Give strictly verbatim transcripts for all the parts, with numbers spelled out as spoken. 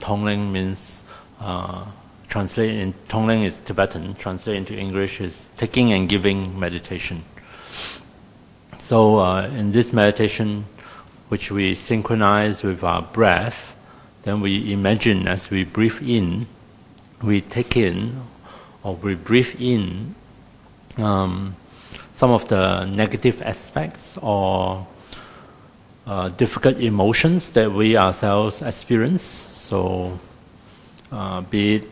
Tonglen means, uh, translate in Tonglen is Tibetan, translate into English is taking and giving meditation. So uh, in this meditation, which we synchronize with our breath, then we imagine as we breathe in, we take in or we breathe in um, some of the negative aspects or uh, difficult emotions that we ourselves experience. So uh, be it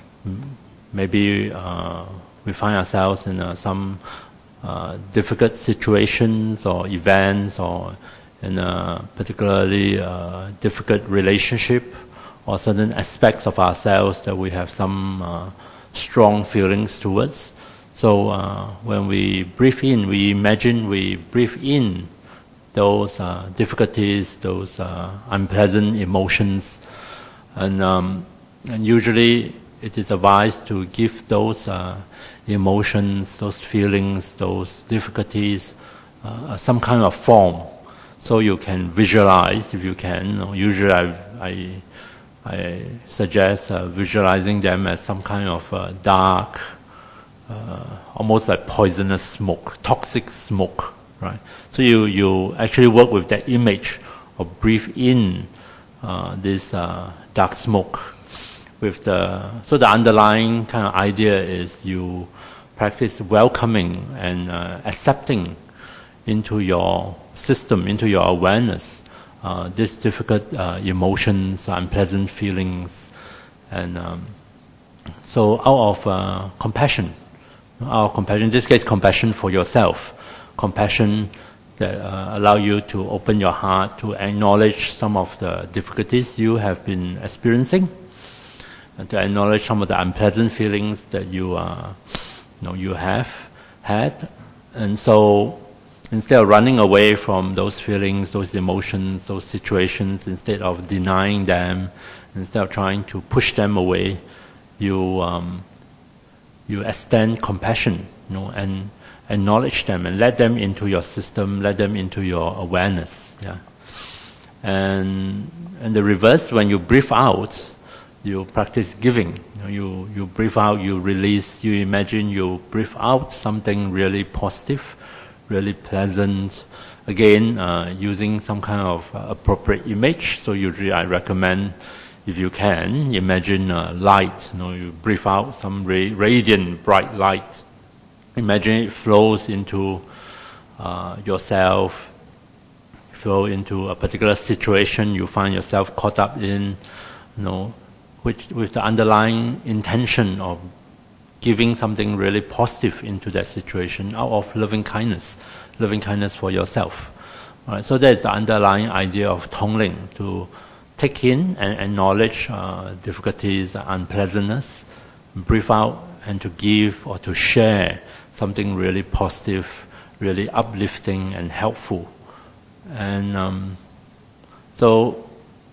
maybe uh, we find ourselves in uh, some uh, difficult situations or events, or in a particularly uh, difficult relationship, or certain aspects of ourselves that we have some uh, strong feelings towards. So uh, when we breathe in, we imagine we breathe in those uh, difficulties, those uh, unpleasant emotions, and, um, and usually it is advised to give those uh, emotions, those feelings, those difficulties, uh, some kind of form, so you can visualize if you can. Usually I, I, I suggest uh, visualizing them as some kind of uh, dark, uh, almost like poisonous smoke, toxic smoke, right? So you, you actually work with that image of breathe in uh, this uh, dark smoke. With the, so the underlying kind of idea is you practice welcoming and uh, accepting into your system, into your awareness, uh, these difficult uh, emotions, unpleasant feelings, and um, so out of uh, compassion, out of compassion, in this case compassion for yourself, compassion that uh, allow you to open your heart to acknowledge some of the difficulties you have been experiencing, and to acknowledge some of the unpleasant feelings that you, uh, you know, you have had. And so instead of running away from those feelings, those emotions, those situations, instead of denying them, instead of trying to push them away, you um, you extend compassion, you know, and acknowledge them and let them into your system, let them into your awareness. Yeah. And and the reverse, when you breathe out, you practice giving. You know, you, you breathe out, you release, you imagine you breathe out something really positive, really pleasant. Again, uh, using some kind of uh, appropriate image. So usually I recommend, if you can, imagine uh, light. You know, you breathe out some ra- radiant, bright light. Imagine it flows into uh, yourself, flow into a particular situation you find yourself caught up in, you know, which, with the underlying intention of giving something really positive into that situation out of loving kindness, loving kindness for yourself. All right, so that's the underlying idea of Tonglen, to take in and acknowledge uh, difficulties, unpleasantness, breathe out, and to give or to share something really positive, really uplifting and helpful. And um, so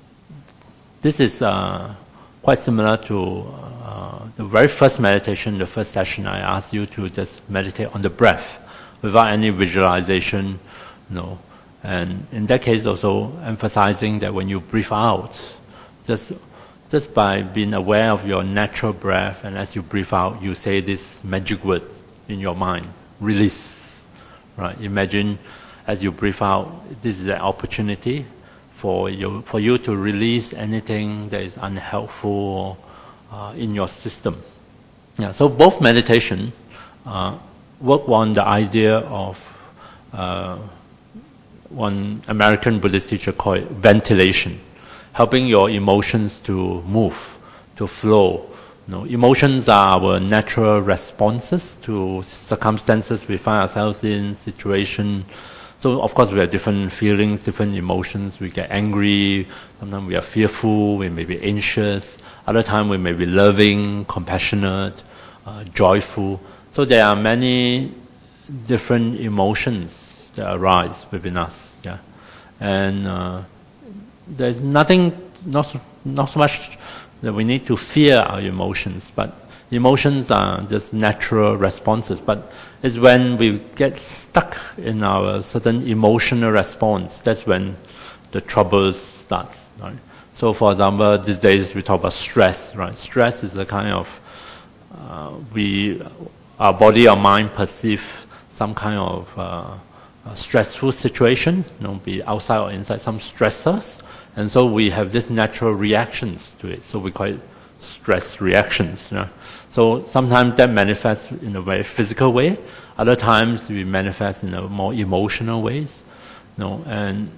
this is uh, quite similar to uh, the very first meditation, the first session. I asked you to just meditate on the breath without any visualization, you know. And in that case also emphasizing that when you breathe out, just just by being aware of your natural breath, and as you breathe out, you say this magic word in your mind, release. Right? Imagine as you breathe out, this is an opportunity for you for you to release anything that is unhelpful uh, in your system. Yeah. So both meditation uh, work on the idea of uh, one American Buddhist teacher called it ventilation, helping your emotions to move, to flow. You know, emotions are our natural responses to circumstances we find ourselves in, situation. So of course we have different feelings, different emotions. We get angry, sometimes we are fearful, we may be anxious, other times we may be loving, compassionate, uh, joyful. So there are many different emotions that arise within us. Yeah, and uh, there's nothing, not not so much that we need to fear our emotions, but emotions are just natural responses. But it's when we get stuck in our certain emotional response, that's when the troubles start. Right? So, for example, these days we talk about stress, right? Stress is a kind of uh, we, our body, our mind perceive some kind of uh, a stressful situation, you know, be outside or inside, some stressors, and so we have this natural reactions to it. So we call it stress reactions. You know? So sometimes that manifests in a very physical way. Other times we manifest in a more emotional ways. You know, and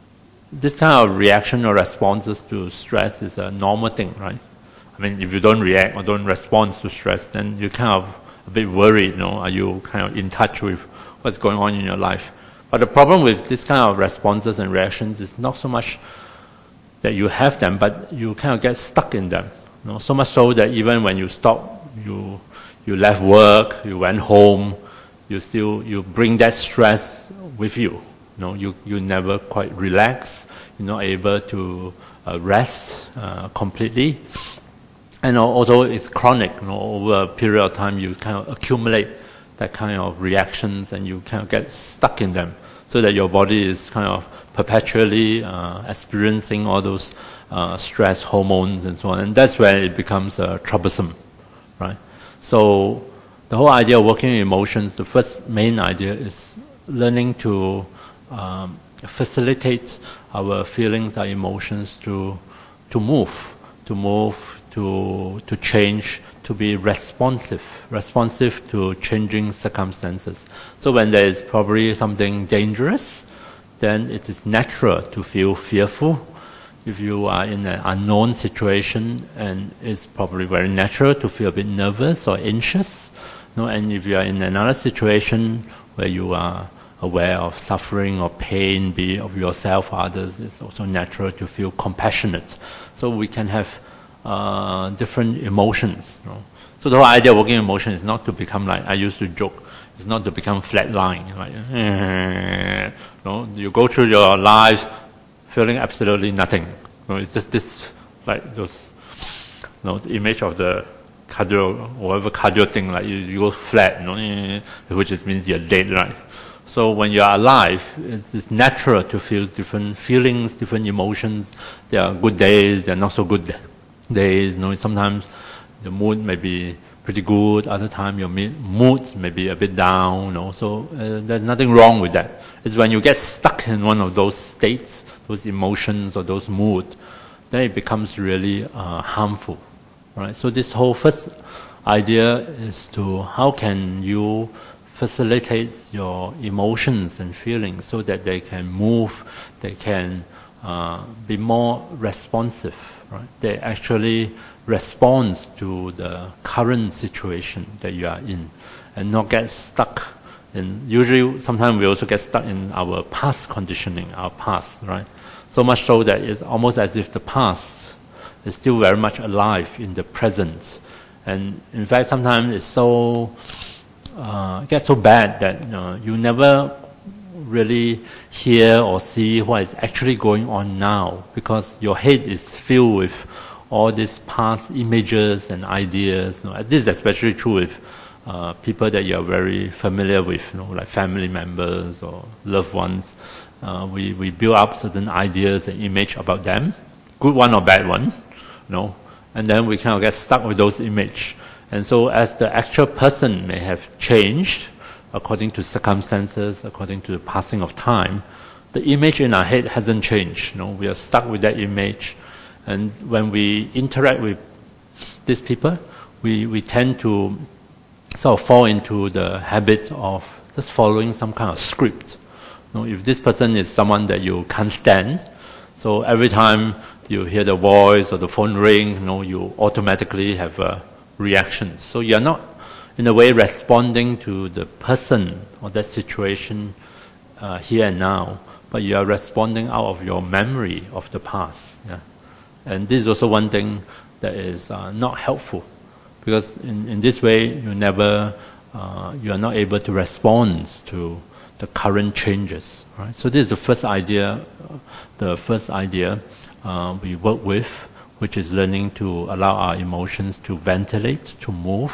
this kind of reaction or responses to stress is a normal thing, right? I mean, if you don't react or don't respond to stress, then you're kind of a bit worried, you know, are you kind of in touch with what's going on in your life? But the problem with this kind of responses and reactions is not so much that you have them, but you kind of get stuck in them. You know, so much so that even when you stop, you you left work, you went home, you still you bring that stress with you. You know, you you never quite relax. You're not able to uh, rest uh, completely, and also it's chronic. You know, over a period of time, you kind of accumulate that kind of reactions, and you kind of get stuck in them, so that your body is kind of perpetually uh, experiencing all those uh, stress hormones and so on, and that's where it becomes uh, troublesome, right? So the whole idea of working with emotions, the first main idea is learning to um, facilitate our feelings, our emotions to to move, to move, to to change, to be responsive, responsive to changing circumstances. So when there is probably something dangerous, then it is natural to feel fearful. If you are in an unknown situation, and it's probably very natural to feel a bit nervous or anxious. You know, and if you are in another situation where you are aware of suffering or pain, be it of yourself or others, it's also natural to feel compassionate. So we can have uh, different emotions. You know. So the whole idea of working emotion is not to become like, I used to joke, it's not to become flatline. Like, you know, you go through your life feeling absolutely nothing. You know, it's just this, like those, you know, the image of the cardio, whatever cardio thing, like you, you go flat, you know, which just means you're dead, right? So when you are alive, it's, it's natural to feel different feelings, different emotions. There are good days, there are not so good days. You know, sometimes the mood may be pretty good, other time your mood may be a bit down. You know, so uh, there's nothing wrong with that. It's when you get stuck in one of those states, those emotions or those moods, then it becomes really uh, harmful, right? So this whole first idea is to how can you facilitate your emotions and feelings so that they can move, they can uh, be more responsive, right? They actually respond to the current situation that you are in, and not get stuck in. Usually, sometimes we also get stuck in our past conditioning, our past, right? So much so that it's almost as if the past is still very much alive in the present. And in fact, sometimes it's so, uh, it gets so bad that you know, you never really hear or see what is actually going on now, because your head is filled with all these past images and ideas. You know, this is especially true with uh, people that you are very familiar with, you know, like family members or loved ones. Uh, we, we build up certain ideas and image about them, good one or bad one, you know, and then we kind of get stuck with those images. And so as the actual person may have changed according to circumstances, according to the passing of time, the image in our head hasn't changed. You know, we are stuck with that image. And when we interact with these people, we, we tend to sort of fall into the habit of just following some kind of script. You know, if this person is someone that you can't stand, so every time you hear the voice or the phone ring, you know, you automatically have a reaction. So you are not, in a way, responding to the person or that situation uh, here and now, but you are responding out of your memory of the past. Yeah? And this is also one thing that is uh, not helpful, because in, in this way you never, uh, you are not able to respond to the current changes, right? So this is the first idea, the first idea uh, we work with, which is learning to allow our emotions to ventilate, to move,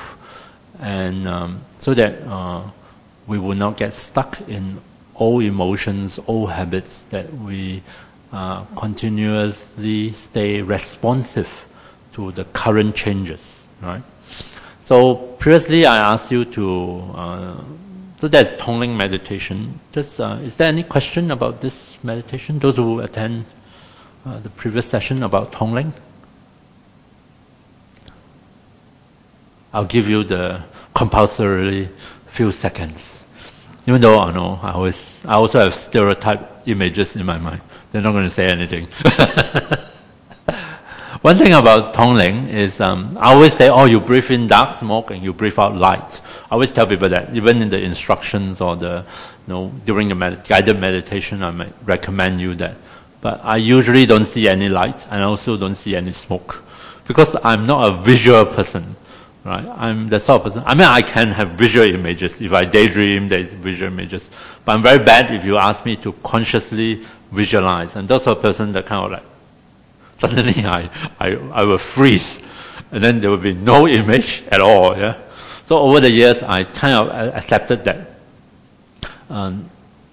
and um, so that uh, we will not get stuck in old emotions, old habits that we uh, continuously stay responsive to the current changes, right? So previously I asked you to, uh, so that's Tongling meditation. Just, uh, is there any question about this meditation? Those who attend uh, the previous session about Tongling? I'll give you the compulsory few seconds. Even though I know I always, I also have stereotype images in my mind. They're not going to say anything. One thing about Tongling is, um, I always say, oh, you breathe in dark smoke and you breathe out light. I always tell people that, even in the instructions or the, you know, during the med- guided meditation, I might recommend you that. But I usually don't see any light, and I also don't see any smoke, because I'm not a visual person, right? I'm the sort of person. I mean, I can have visual images. If I daydream, there's visual images. But I'm very bad if you ask me to consciously visualize. And those are person that kind of like, suddenly I, I, I will freeze, and then there will be no image at all, yeah? So over the years, I kind of accepted that um,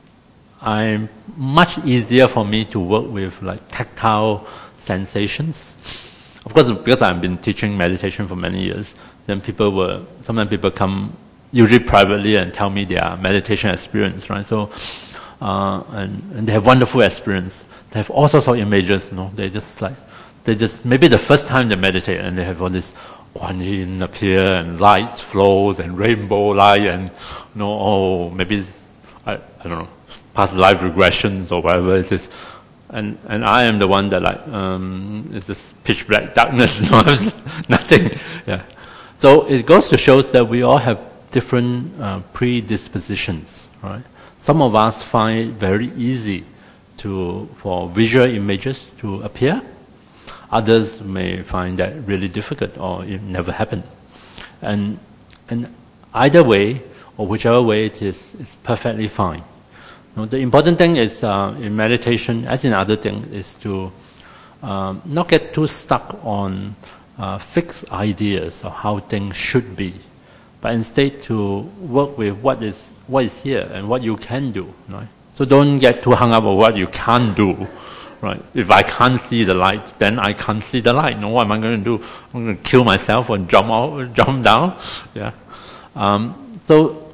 I'm much easier for me to work with like tactile sensations. Of course, because I've been teaching meditation for many years, then people will, sometimes people come, usually privately, and tell me their meditation experience, right? So, uh, and, and they have wonderful experience. They have all sorts of images, you know, they just like, they just, maybe the first time they meditate and they have all this Kuan Yin appear and light flows and rainbow light and, you know, oh, maybe, I, I don't know, past life regressions or whatever it is. And, and I am the one that like, um, it's this pitch black darkness, you know, nothing, yeah. So it goes to show that we all have different uh, predispositions, right? Some of us find it very easy to, for visual images to appear. Others may find that really difficult, or it never happened. And, and either way, or whichever way it is, is perfectly fine. You know, the important thing is, uh, in meditation, as in other things, is to um, not get too stuck on uh, fixed ideas of how things should be, but instead to work with what is what is here and what you can do, right? So don't get too hung up on what you can't do, right? If I can't see the light, then I can't see the light. No, what am I going to do? I'm going to kill myself or jump out, jump down. Yeah. Um, so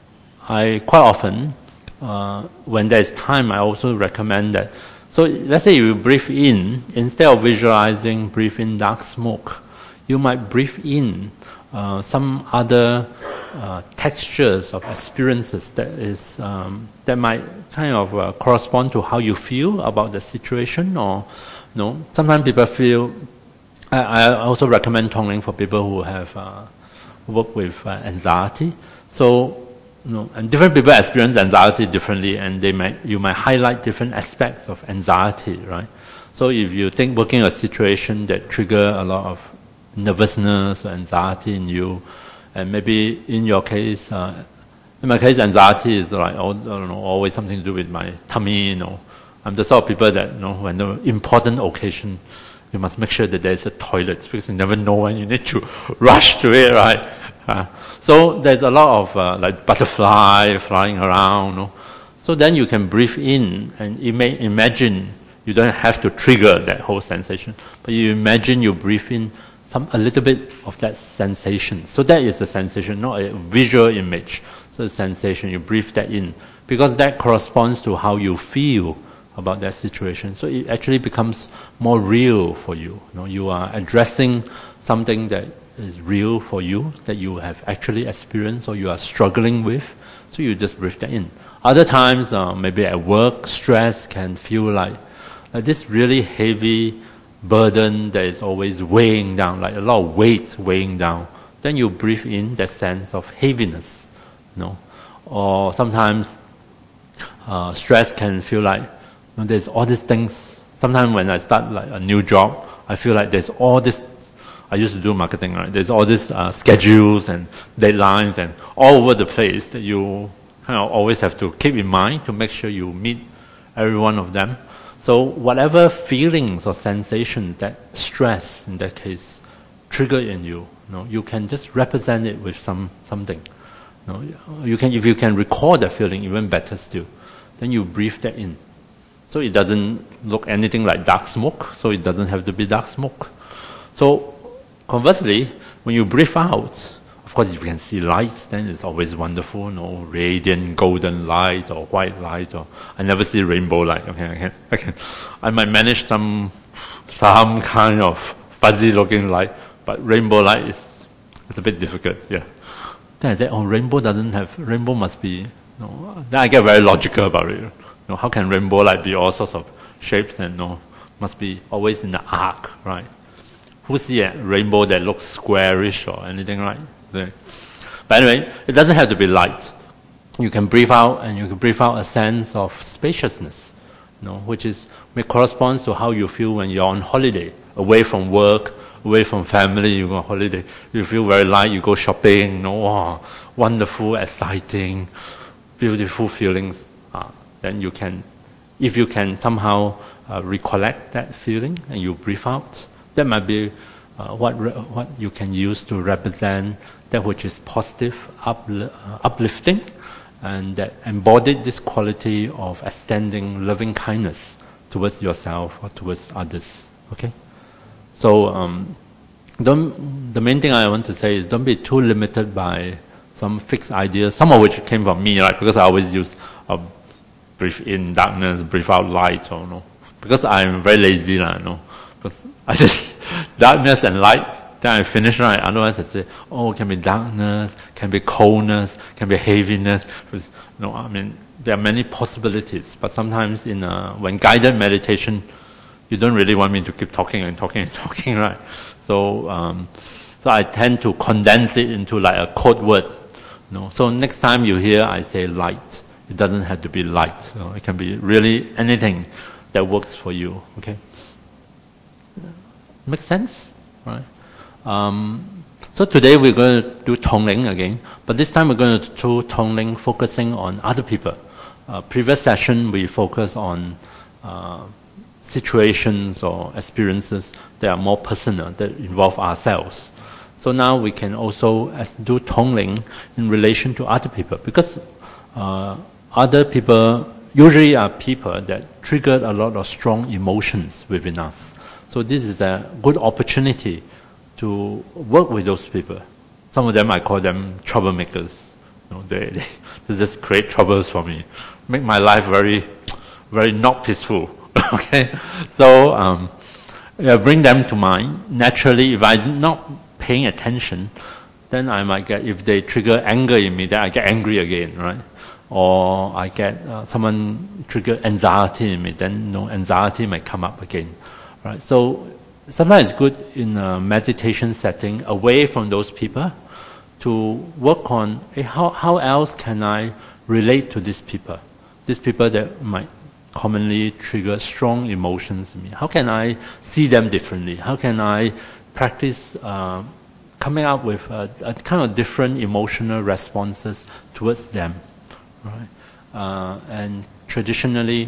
I quite often, uh, when there's time, I also recommend that. So let's say you breathe in, instead of visualizing, breathe in dark smoke, you might breathe in uh, some other uh, textures of experiences that is um, that might kind of uh, correspond to how you feel about the situation. Or, you know, sometimes people feel. I, I also recommend Tongling for people who have uh, worked with uh, anxiety. So, you know, and different people experience anxiety differently, and they might you might highlight different aspects of anxiety, right? So if you think working a situation that trigger a lot of nervousness or anxiety in you, and maybe in your case, uh, in my case, anxiety is like, oh, I don't know, always something to do with my tummy. You know, I'm the sort of people that, you know, when the important occasion, you must make sure that there's a toilet, because you never know when you need to rush to it, right? Uh, so there's a lot of uh, like butterfly flying around. You know? So then you can breathe in and you may imagine. You don't have to trigger that whole sensation, but you imagine you breathe in some a little bit of that sensation. So that is the sensation, not a visual image. So the sensation, you breathe that in, because that corresponds to how you feel about that situation. So it actually becomes more real for you. You know, you are addressing something that is real for you, that you have actually experienced or you are struggling with. So you just breathe that in. Other times, uh, maybe at work, stress can feel like Uh, this really heavy burden that is always weighing down, like a lot of weight weighing down. Then you breathe in that sense of heaviness, you know. Or sometimes uh, stress can feel like, you know, there's all these things. Sometimes when I start like a new job, I feel like there's all this. I used to do marketing, right? There's all these uh, schedules and deadlines and all over the place that you kind of always have to keep in mind to make sure you meet every one of them. So whatever feelings or sensations that stress, in that case, trigger in you, you know, you can just represent it with some something. You know, you can, if you can recall that feeling, even better still. Then you breathe that in. So it doesn't look anything like dark smoke, so it doesn't have to be dark smoke. So conversely, when you breathe out, of course, if you can see light, then it's always wonderful, you know, radiant golden light or white light. Or I never see rainbow light. Okay, I can, I can, I might manage some some kind of fuzzy-looking light, but rainbow light is it's a bit difficult. Yeah. Then I say, oh, rainbow doesn't have rainbow must be. You know, then I get very logical about it. You know, how can rainbow light be all sorts of shapes and no, must be always in the arc, right? Who see a rainbow that looks squarish or anything, right? But anyway, it doesn't have to be light. You can breathe out, and you can breathe out a sense of spaciousness, you know, which is which corresponds to how you feel when you're on holiday, away from work, away from family. You go on holiday, you feel very light. You go shopping, you know, oh, wonderful, exciting, beautiful feelings. Uh, then you can, if you can somehow uh, recollect that feeling and you breathe out, that might be uh, what re- what you can use to represent that which is positive, upli- uh, uplifting, and that embodied this quality of extending loving kindness towards yourself or towards others. Okay, so um, don't. The main thing I want to say is don't be too limited by some fixed ideas, some of which came from me, right? Because I always use uh, breathe in darkness, breathe out light, or no, because I'm very lazy, lah, no. I just darkness and light. Then I finish, right? Otherwise, I say, oh, it can be darkness, can be coldness, can be heaviness. You know, I mean, there are many possibilities. But sometimes, in uh, when guided meditation, you don't really want me to keep talking and talking and talking, right? So, um, so I tend to condense it into like a code word. You know? So next time you hear I say light, it doesn't have to be light. You know? It can be really anything that works for you. Okay. Makes sense, right? Um, so today we're going to do Tongling again, but this time we're going to do Tongling focusing on other people. Uh, previous session we focused on uh, situations or experiences that are more personal, that involve ourselves. So now we can also as do Tongling in relation to other people, because uh, other people usually are people that trigger a lot of strong emotions within us. So this is a good opportunity to work with those people. Some of them, I call them troublemakers. You know, they, they, they just create troubles for me, make my life very, very not peaceful. Okay, so um, yeah, bring them to mind. Naturally, if I'm not paying attention, then I might get, if they trigger anger in me, then I get angry again, right? Or I get uh, someone trigger anxiety in me, then you know, anxiety might come up again. Right, so sometimes it's good in a meditation setting, away from those people, to work on hey, how how else can I relate to these people, these people that might commonly trigger strong emotions in me. How can I see them differently? How can I practice uh, coming up with a, a kind of different emotional responses towards them, right? Uh, and traditionally,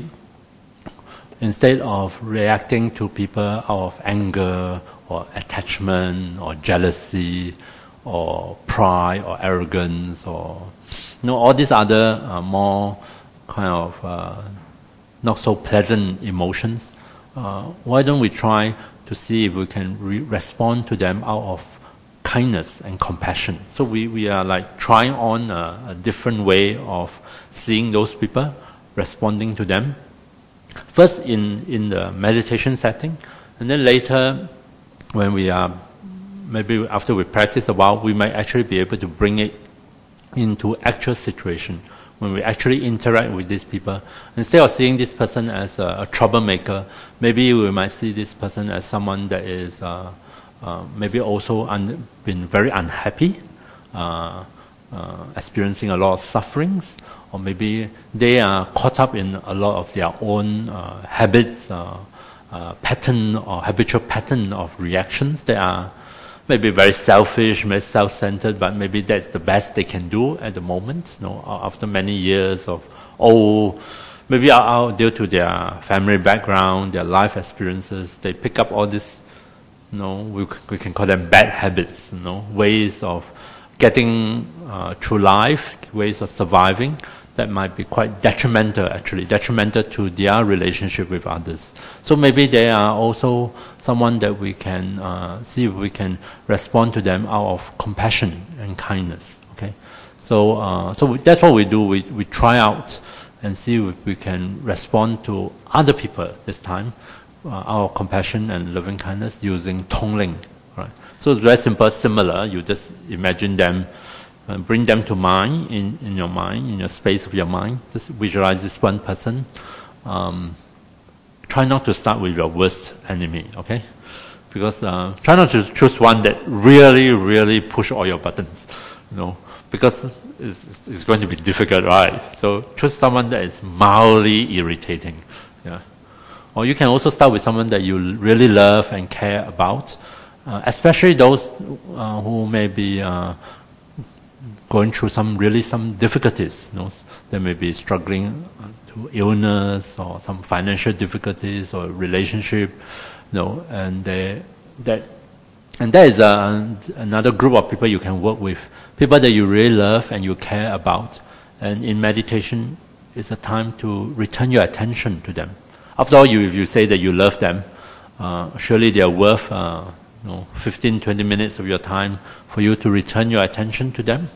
instead of reacting to people out of anger or attachment or jealousy or pride or arrogance or you know all these other uh, more kind of uh, not so pleasant emotions, uh, why don't we try to see if we can re- respond to them out of kindness and compassion? So we, we are like trying on a, a different way of seeing those people, responding to them. First in, in the meditation setting, and then later when we are, maybe after we practice a while, we might actually be able to bring it into actual situation, when we actually interact with these people. Instead of seeing this person as a, a troublemaker, maybe we might see this person as someone that is uh, uh, maybe also un- been very unhappy, uh, uh, experiencing a lot of sufferings, or maybe they are caught up in a lot of their own uh, habits, uh, uh, pattern or habitual pattern of reactions. They are maybe very selfish, very self-centered, but maybe that's the best they can do at the moment. You know, after many years of, oh, maybe out due to their family background, their life experiences, they pick up all this, you know, we, we can call them bad habits, you know, ways of getting uh, through life, ways of surviving that might be quite detrimental, actually, detrimental to their relationship with others. So maybe they are also someone that we can uh, see if we can respond to them out of compassion and kindness. Okay, so uh, so we, that's what we do. We we try out and see if we can respond to other people this time, uh, out of compassion and loving kindness using Tongling. Right. So it's very simple, similar. You just imagine them. Uh, bring them to mind, in, in your mind, in your space of your mind. Just visualize this one person. Um, try not to start with your worst enemy, okay? Because uh, try not to choose one that really, really push all your buttons, you know, because it's, it's going to be difficult, right? So choose someone that is mildly irritating, yeah. Or you can also start with someone that you really love and care about, uh, especially those uh, who may be uh, going through some really some difficulties. You know, they may be struggling to illness or some financial difficulties or relationship. You know, and they that and that is a, another group of people you can work with. People that you really love and you care about. And in meditation, it's a time to return your attention to them. After all, you if you say that you love them, uh, surely they are worth uh, you know, fifteen, twenty minutes of your time for you to return your attention to them.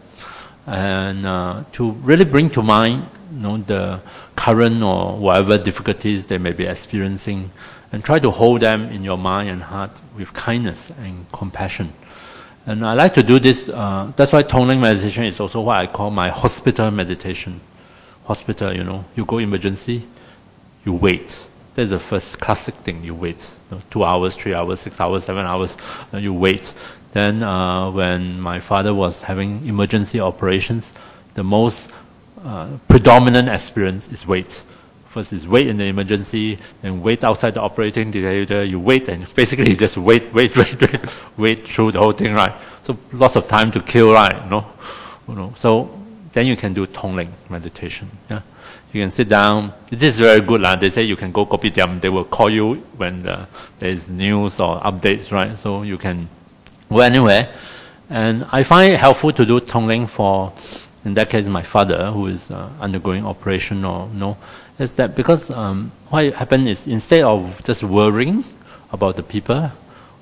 And uh, to really bring to mind, you know, the current or whatever difficulties they may be experiencing, and try to hold them in your mind and heart with kindness and compassion. And I like to do this. Uh, that's why Tongling meditation is also what I call my hospital meditation. Hospital, you know, you go emergency, you wait. That's the first classic thing. You wait. You know, two hours, three hours, six hours, seven hours. And you wait. Then uh, when my father was having emergency operations, the most uh, predominant experience is wait. First is wait in the emergency, then wait outside the operating theater, you wait and basically just wait, wait, wait, wait, wait through the whole thing, right? So lots of time to kill, right? No, you know. So then you can do Tongling meditation. Yeah? You can sit down. This is very good. Uh. They say you can go kopitiam. They will call you when the, there is news or updates, right? So you can go anywhere. And I find it helpful to do Tongling for, in that case, my father, who is uh, undergoing operation or no, is that because um, what happened is instead of just worrying about the people,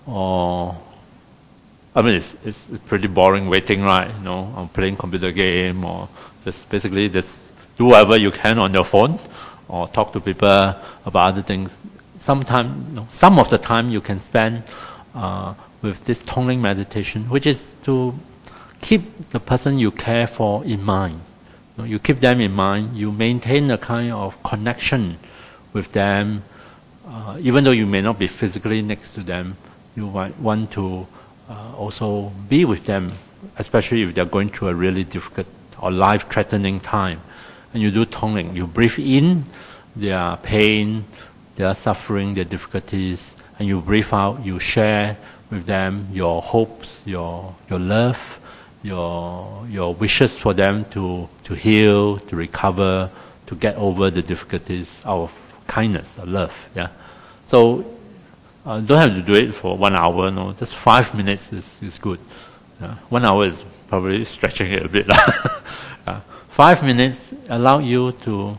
or I mean, it's, it's pretty boring waiting, right? You know, on playing computer game, or just basically just do whatever you can on your phone, or talk to people about other things. Sometime, you know, some of the time you can spend uh, with this Tongling meditation, which is to keep the person you care for in mind. You know, you keep them in mind. You maintain a kind of connection with them, uh, even though you may not be physically next to them. You might want to uh, also be with them, especially if they're going through a really difficult or life-threatening time. And you do Tongling. You breathe in their pain, their suffering, their difficulties, and you breathe out. You share with them your hopes, your your love, your your wishes for them to, to heal, to recover, to get over the difficulties out of kindness or love. Yeah. So uh, don't have to do it for one hour. No, just five minutes is is good. Yeah. One hour is probably stretching it a bit. yeah. Five minutes allow you to,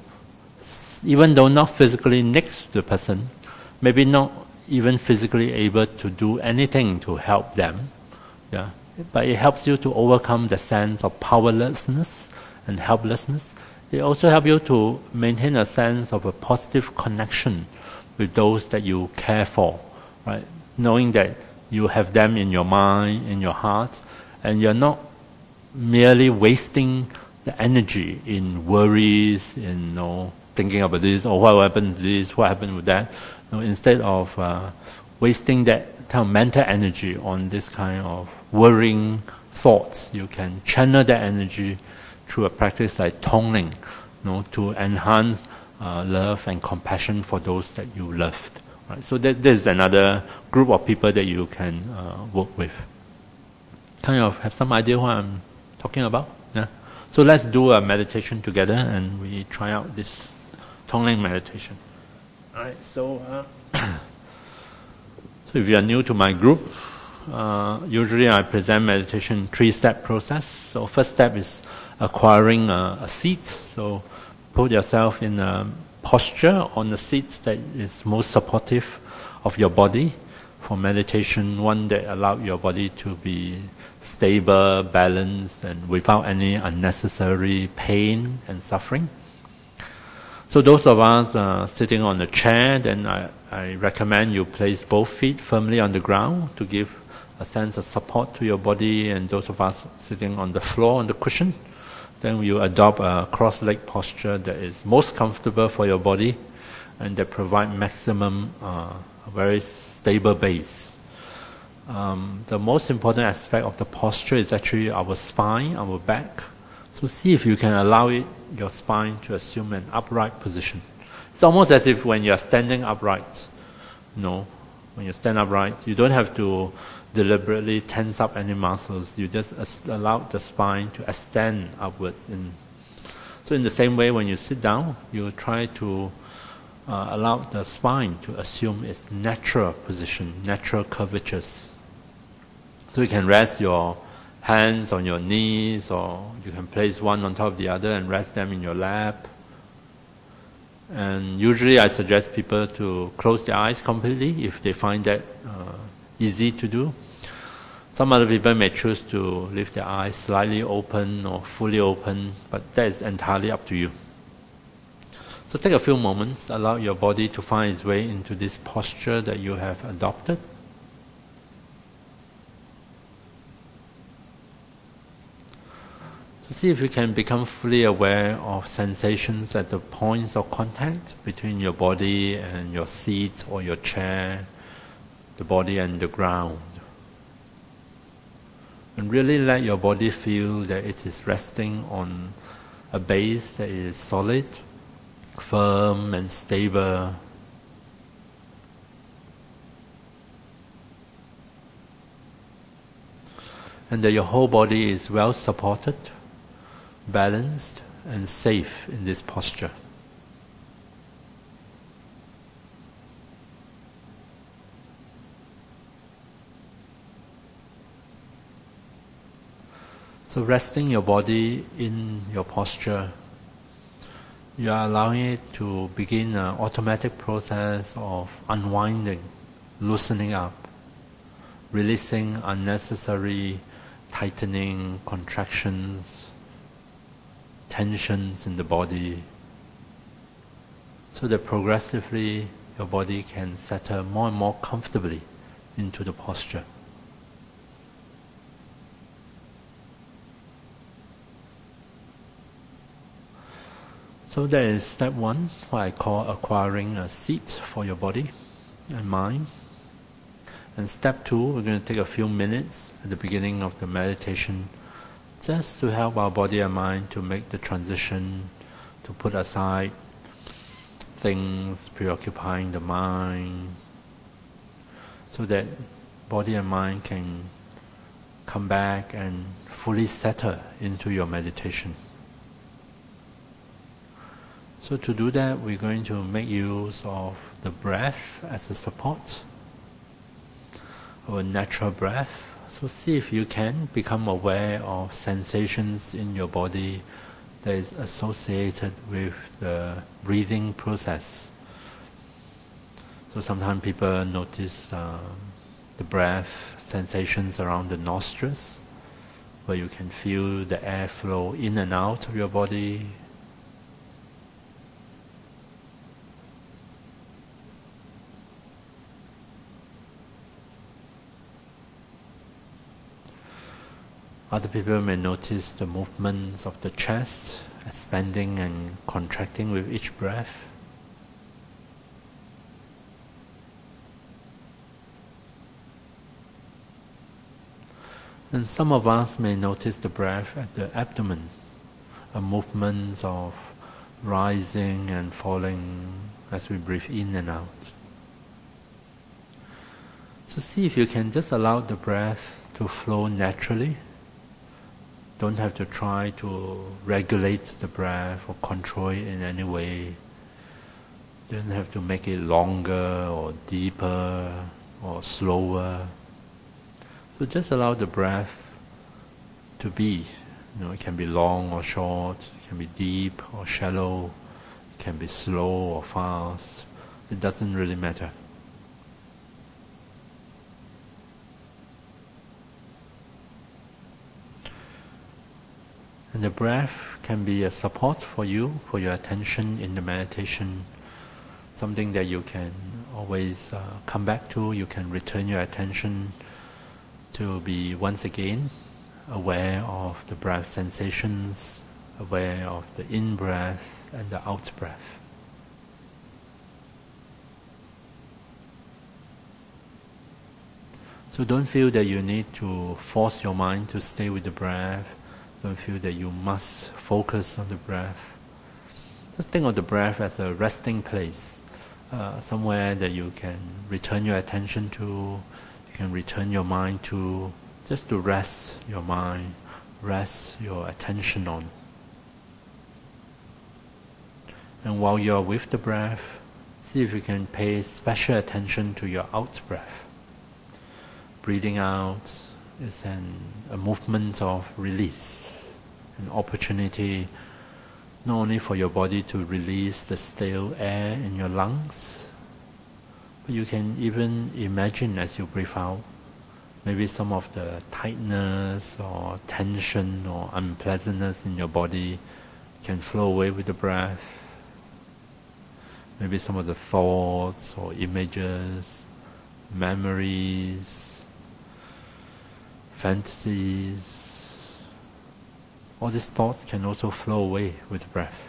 even though not physically next to the person, maybe not even physically able to do anything to help them. Yeah. But it helps you to overcome the sense of powerlessness and helplessness. It also helps you to maintain a sense of a positive connection with those that you care for, right? Knowing that you have them in your mind, in your heart, and you're not merely wasting the energy in worries, in you know, thinking about this, or what happened to this, what happened with that. You know, instead of uh, wasting that kind of mental energy on this kind of worrying thoughts, you can channel that energy through a practice like Tongling, you know, to enhance uh, love and compassion for those that you loved. Right? So that, this is another group of people that you can uh, work with. Kind of have some idea what I'm talking about? Yeah. So let's do a meditation together, and we try out this Tongling meditation. All right. So, uh, so if you are new to my group, Uh, usually I present meditation three-step process. So first step is acquiring a, a seat. So put yourself in a posture on the seat that is most supportive of your body. For meditation, one that allows your body to be stable, balanced, and without any unnecessary pain and suffering. So those of us uh, sitting on a chair, then I, I recommend you place both feet firmly on the ground to give a sense of support to your body. And those of us sitting on the floor, on the cushion, then you adopt a cross-leg posture that is most comfortable for your body and that provide maximum, uh, very stable base. Um, the most important aspect of the posture is actually our spine, our back. So see if you can allow it, your spine to assume an upright position. It's almost as if when you're standing upright, you know, when you stand upright, you don't have to deliberately tense up any muscles. You just allow the spine to extend upwards. In. So in the same way, when you sit down, you try to uh, allow the spine to assume its natural position, natural curvatures. So you can rest your hands on your knees, or you can place one on top of the other and rest them in your lap. And usually I suggest people to close their eyes completely if they find that uh, easy to do. Some other people may choose to leave their eyes slightly open or fully open, but that is entirely up to you. So take a few moments, allow your body to find its way into this posture that you have adopted. So see if you can become fully aware of sensations at the points of contact between your body and your seat or your chair, the body and the ground. And really let your body feel that it is resting on a base that is solid, firm and stable. And that your whole body is well supported, balanced and safe in this posture. So resting your body in your posture, you are allowing it to begin an automatic process of unwinding, loosening up, releasing unnecessary tightening, contractions, tensions in the body, so that progressively your body can settle more and more comfortably into the posture. So that is step one, what I call acquiring a seat for your body and mind. And step two, we're going to take a few minutes at the beginning of the meditation just to help our body and mind to make the transition, to put aside things preoccupying the mind, so that body and mind can come back and fully settle into your meditation. So to do that, we're going to make use of the breath as a support, our natural breath. So see if you can become aware of sensations in your body that is associated with the breathing process. So sometimes people notice uh, the breath sensations around the nostrils, where you can feel the air flow in and out of your body. Other people may notice the movements of the chest, expanding and contracting with each breath. And some of us may notice the breath at the abdomen, a movement of rising and falling as we breathe in and out. So see if you can just allow the breath to flow naturally. Don't have to try to regulate the breath or control it in any way. Don't have to make it longer or deeper or slower. So just allow the breath to be You know, it can be long or short, it can be deep or shallow, it can be slow or fast. It doesn't really matter. And the breath can be a support for you, for your attention in the meditation, something that you can always uh, come back to. You can return your attention to be once again aware of the breath sensations, aware of the in-breath and the out-breath. So don't feel that you need to force your mind to stay with the breath. Don't feel that you must focus on the breath. Just think of the breath as a resting place, uh, somewhere that you can return your attention to, you can return your mind to, just to rest your mind, rest your attention on. And while you are with the breath, see if you can pay special attention to your out-breath. Breathing out is an, a movement of release. An opportunity not only for your body to release the stale air in your lungs, but you can even imagine as you breathe out, maybe some of the tightness or tension or unpleasantness in your body can flow away with the breath. Maybe some of the thoughts or images, memories, fantasies, all these thoughts can also flow away with the breath.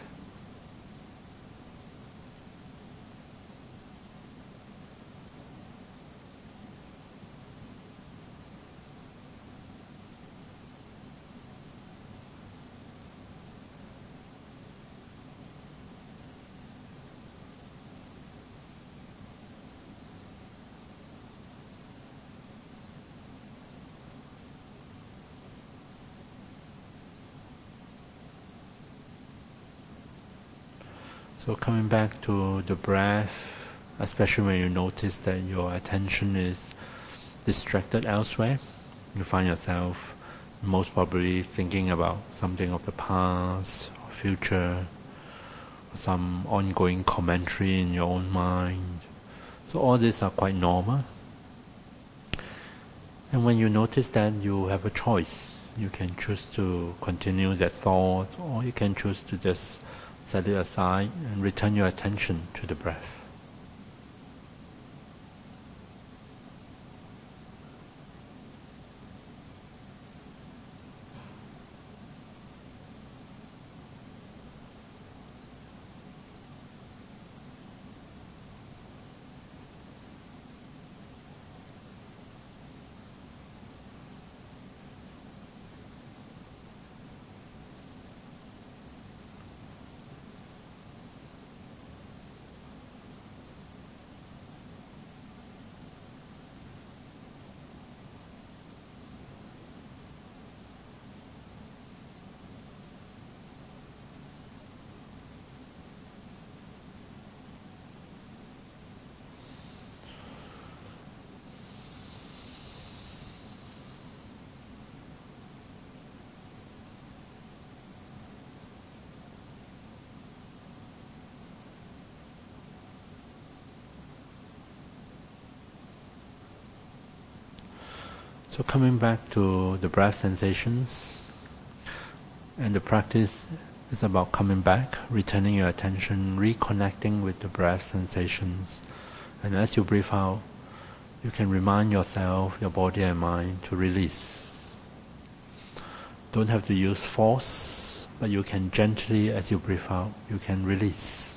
So coming back to the breath, especially when you notice that your attention is distracted elsewhere, you find yourself most probably thinking about something of the past or future, or some ongoing commentary in your own mind. So all these are quite normal. And when you notice that, you have a choice. You can choose to continue that thought, or you can choose to just set it aside and return your attention to the breath. So coming back to the breath sensations, and the practice is about coming back, returning your attention, reconnecting with the breath sensations. And as you breathe out, you can remind yourself, your body and mind, to release. Don't have to use force, but you can gently, as you breathe out, you can release.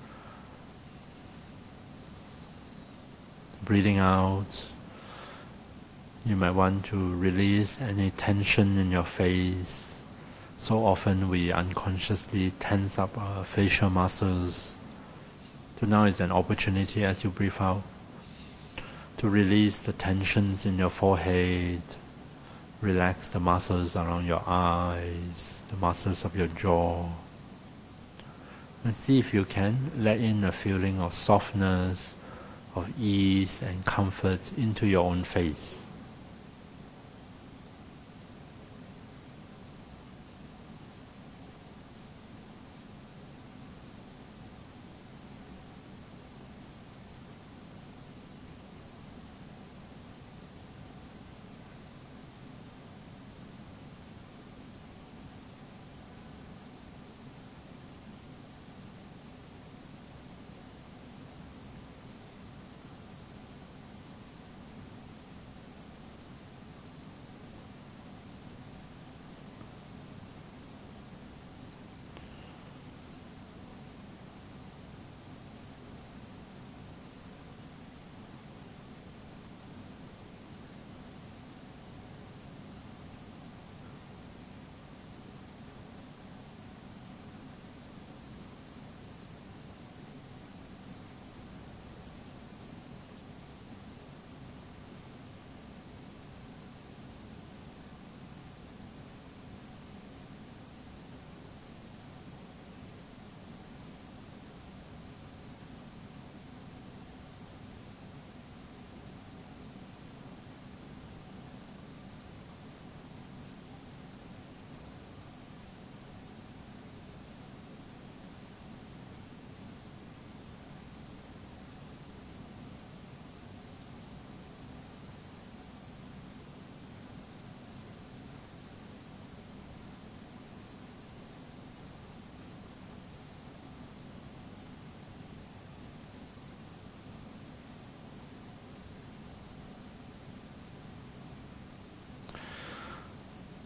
Breathing out, you might want to release any tension in your face. So often we unconsciously tense up our facial muscles. So now is an opportunity as you breathe out to release the tensions in your forehead, relax the muscles around your eyes, the muscles of your jaw, and see if you can let in a feeling of softness, of ease and comfort into your own face.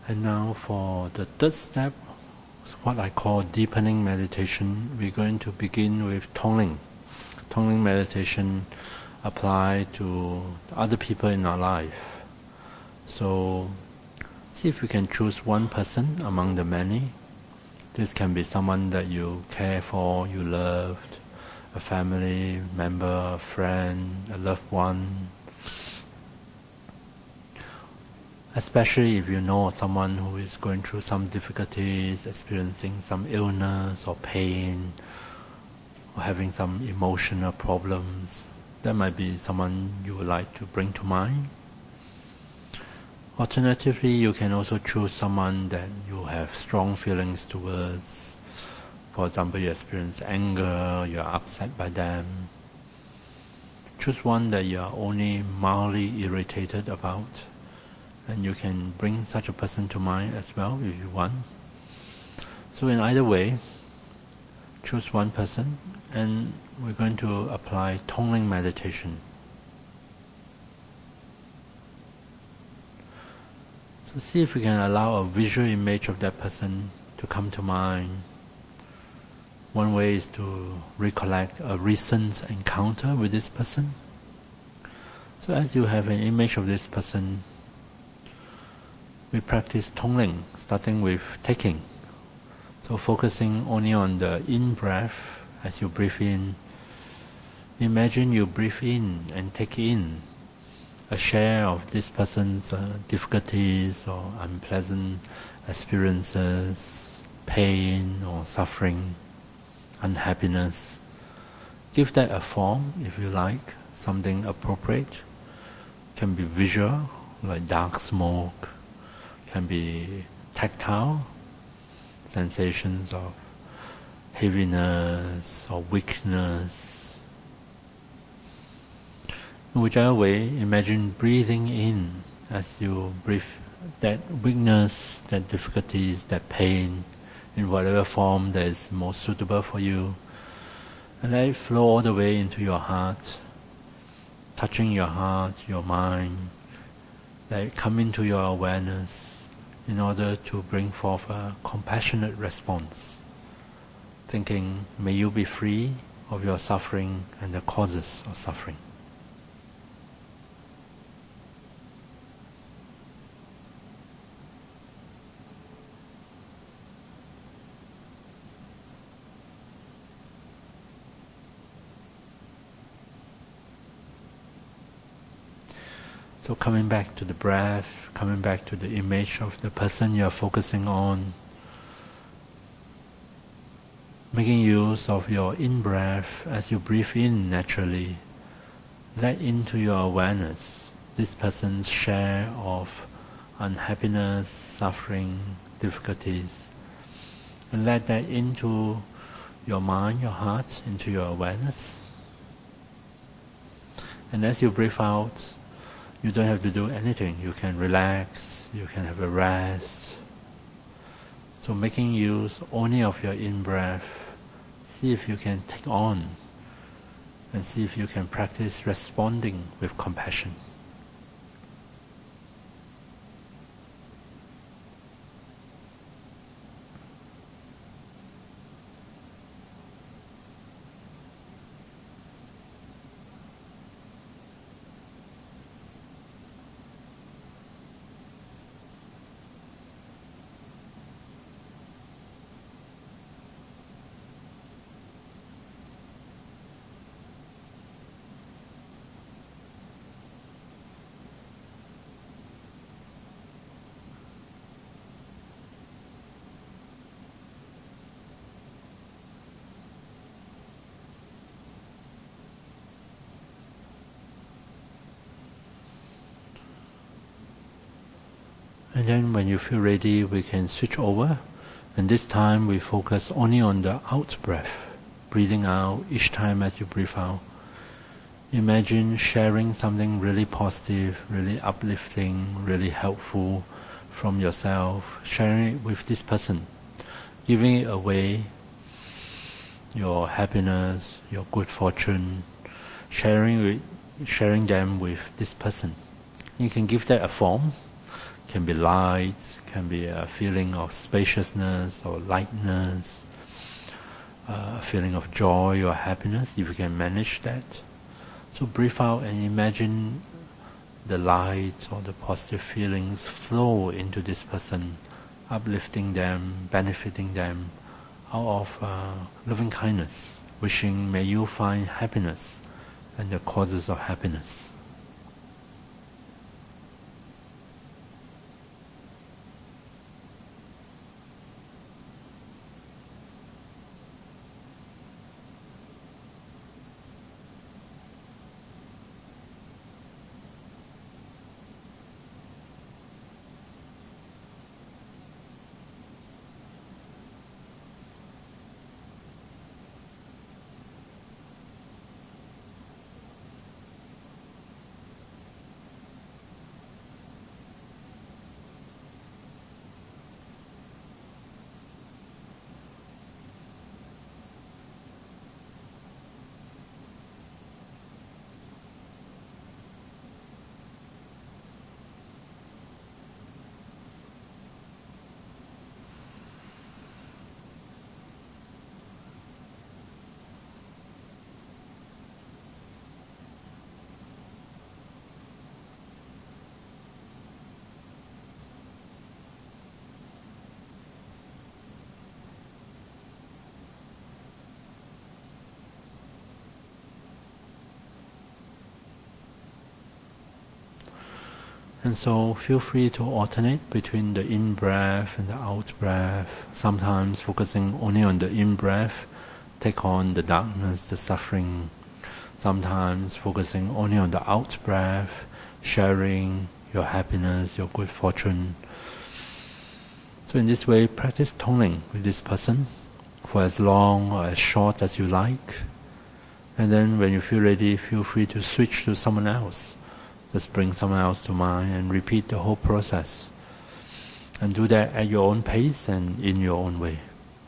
And now for the third step, what I call deepening meditation, we're going to begin with Tonglen. Tonglen meditation apply to other people in our life. So see if you can choose one person among the many. This can be someone that you care for, you loved, a family member, a friend, a loved one. Especially if you know someone who is going through some difficulties, experiencing some illness or pain, or having some emotional problems, that might be someone you would like to bring to mind. Alternatively, you can also choose someone that you have strong feelings towards. For example, you experience anger, you are upset by them. Choose one that you are only mildly irritated about. And you can bring such a person to mind as well if you want. So in either way, choose one person and we're going to apply Tonglen meditation. So see if we can allow a visual image of that person to come to mind. One way is to recollect a recent encounter with this person. So as you have an image of this person, we practice Tonglen, starting with taking. So focusing only on the in-breath. As you breathe in, imagine you breathe in and take in a share of this person's uh, difficulties or unpleasant experiences, pain or suffering, unhappiness. Give that a form, if you like, something appropriate. Can be visual, like dark smoke. Can be tactile, sensations of heaviness or weakness. In whichever way, imagine breathing in as you breathe that weakness, that difficulties, that pain, in whatever form that is most suitable for you. And let it flow all the way into your heart, touching your heart, your mind. Let it come into your awareness, in order to bring forth a compassionate response, thinking, may you be free of your suffering and the causes of suffering. So coming back to the breath, coming back to the image of the person you are focusing on, making use of your in-breath as you breathe in naturally. Let into your awareness this person's share of unhappiness, suffering, difficulties, and let that into your mind, your heart, into your awareness. And as you breathe out, you don't have to do anything. You can relax, you can have a rest. So making use only of your in-breath, see if you can take on and see if you can practice responding with compassion. And then when you feel ready, we can switch over. And this time we focus only on the out breath, breathing out each time as you breathe out. Imagine sharing something really positive, really uplifting, really helpful from yourself, sharing it with this person, giving it away, your happiness, your good fortune, sharing, with, sharing them with this person. You can give that a form. can be light, can be a feeling of spaciousness or lightness, a feeling of joy or happiness, if you can manage that. So breathe out and imagine the light or the positive feelings flow into this person, uplifting them, benefiting them out of uh, loving kindness, wishing may you find happiness and the causes of happiness. And so feel free to alternate between the in-breath and the out-breath, sometimes focusing only on the in-breath, take on the darkness, the suffering, sometimes focusing only on the out-breath, sharing your happiness, your good fortune. So in this way, practice tonglen with this person for as long or as short as you like. And then when you feel ready, feel free to switch to someone else. Just bring someone else to mind and repeat the whole process. And do that at your own pace and in your own way.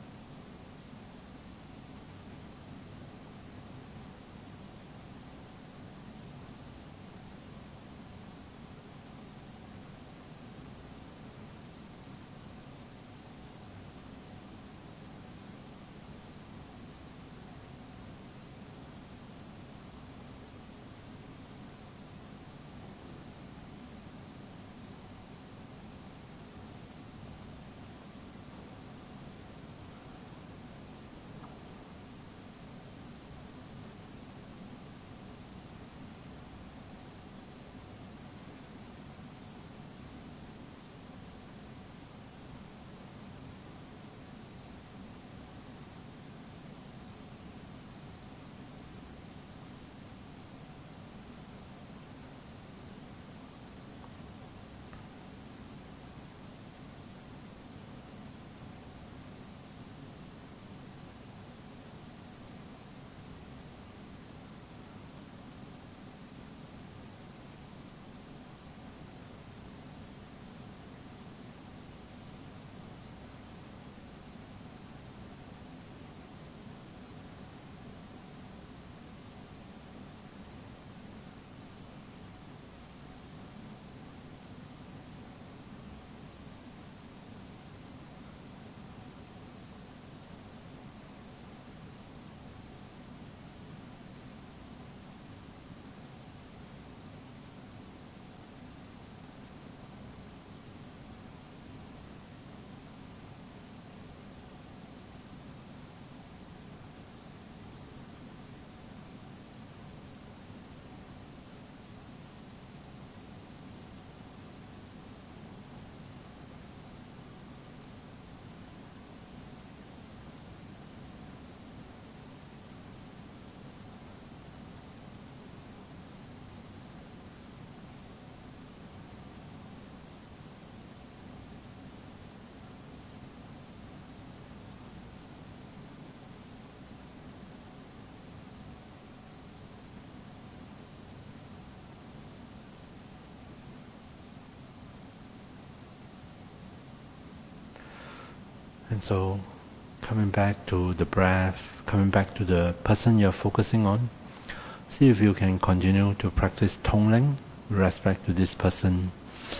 And so, coming back to the breath, coming back to the person you're focusing on, see if you can continue to practice tonglen with respect to this person.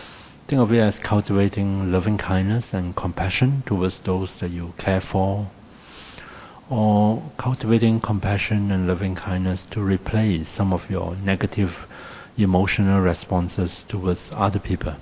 think of it as cultivating loving kindness and compassion towards those that you care for, or cultivating compassion and loving kindness to replace some of your negative emotional responses towards other people.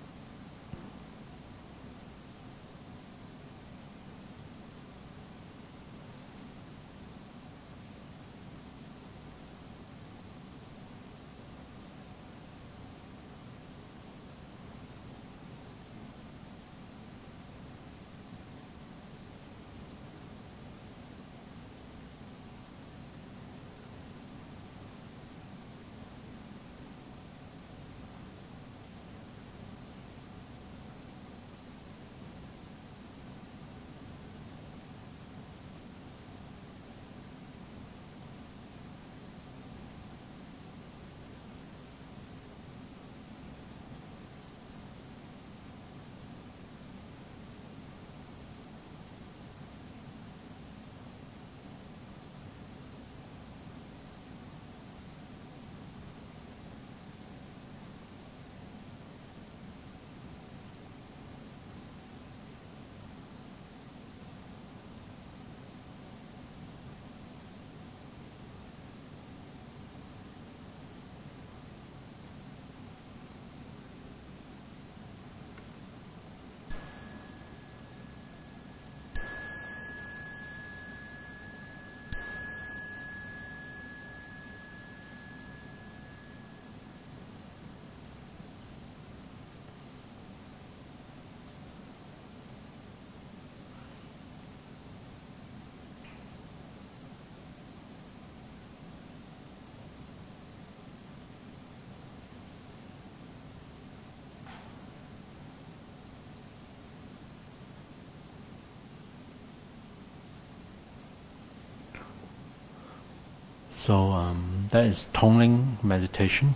So um, that is Tonglen meditation.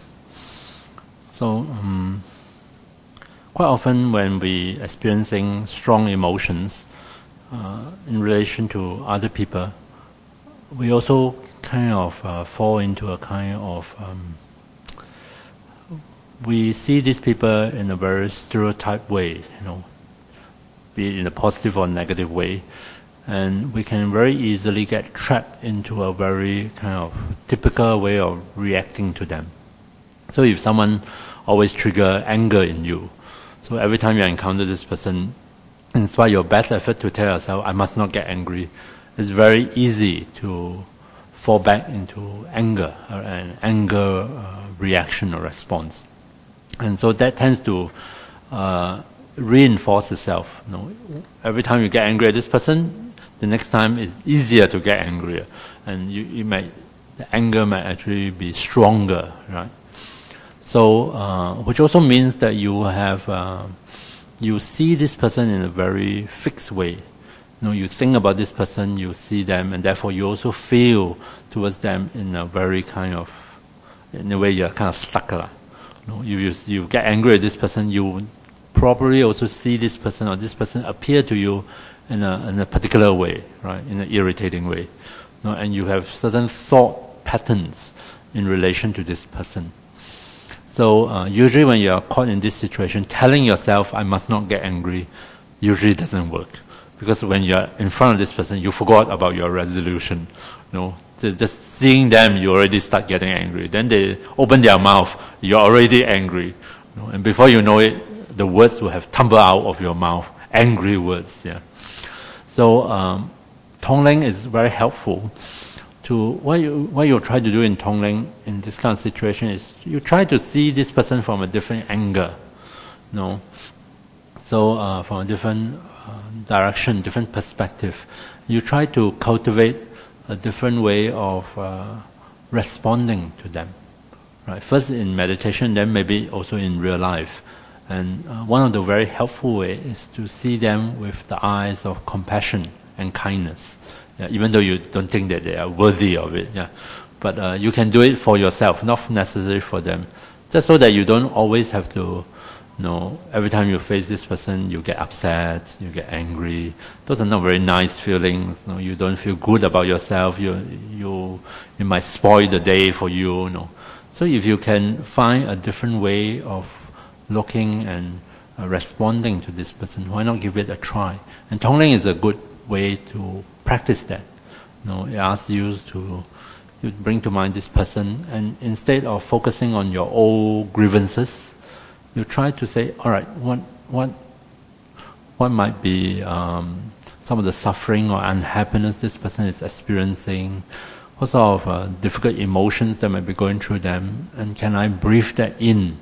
So um, quite often when we experiencing strong emotions uh, in relation to other people, we also kind of uh, fall into a kind of um, we see these people in a very stereotyped way, you know, be it in a positive or negative way. And we can very easily get trapped into a very kind of typical way of reacting to them. So if someone always trigger anger in you, so every time you encounter this person, in spite of your best effort to tell yourself, I must not get angry, it's very easy to fall back into anger, or an anger uh, reaction or response. And so that tends to uh, reinforce itself. You know, every time you get angry at this person, the next time it's easier to get angrier, and you, you might, the anger might actually be stronger, right? So, uh, which also means that you have, uh, you see this person in a very fixed way. You know, you think about this person, you see them, and therefore you also feel towards them in a very kind of, in a way you're kind of stuck. You know, you, you, you get angry at this person, you probably also see this person or this person appear to you in a, in a particular way, right, in an irritating way. You know, and you have certain thought patterns in relation to this person. So uh, usually when you are caught in this situation, telling yourself, I must not get angry, usually doesn't work. Because when you are in front of this person, you forgot about your resolution. You know, just seeing them, you already start getting angry. Then they open their mouth, you're already angry. You know, and before you know it, the words will have tumbled out of your mouth, angry words, yeah. So, um, Tonglen is very helpful to, what you, what you try to do in Tonglen in this kind of situation is, you try to see this person from a different angle, you know. So, uh, from a different uh, direction, different perspective. You try to cultivate a different way of uh, responding to them, right? First in meditation, then maybe also in real life. And uh, one of the very helpful ways is to see them with the eyes of compassion and kindness, yeah, even though you don't think that they are worthy of it. Yeah. But uh, you can do it for yourself, not necessarily for them, just so that you don't always have to, you know, every time you face this person, you get upset, you get angry. Those are not very nice feelings. You know, you don't feel good about yourself. You you you might spoil the day for you. You know. So if you can find a different way of looking and uh, responding to this person, why not give it a try? And Tonglen is a good way to practice that. You know, it asks you to you bring to mind this person, and instead of focusing on your old grievances, you try to say, all right, what what what might be um, some of the suffering or unhappiness this person is experiencing? What sort of uh, difficult emotions that might be going through them, and can I breathe that in?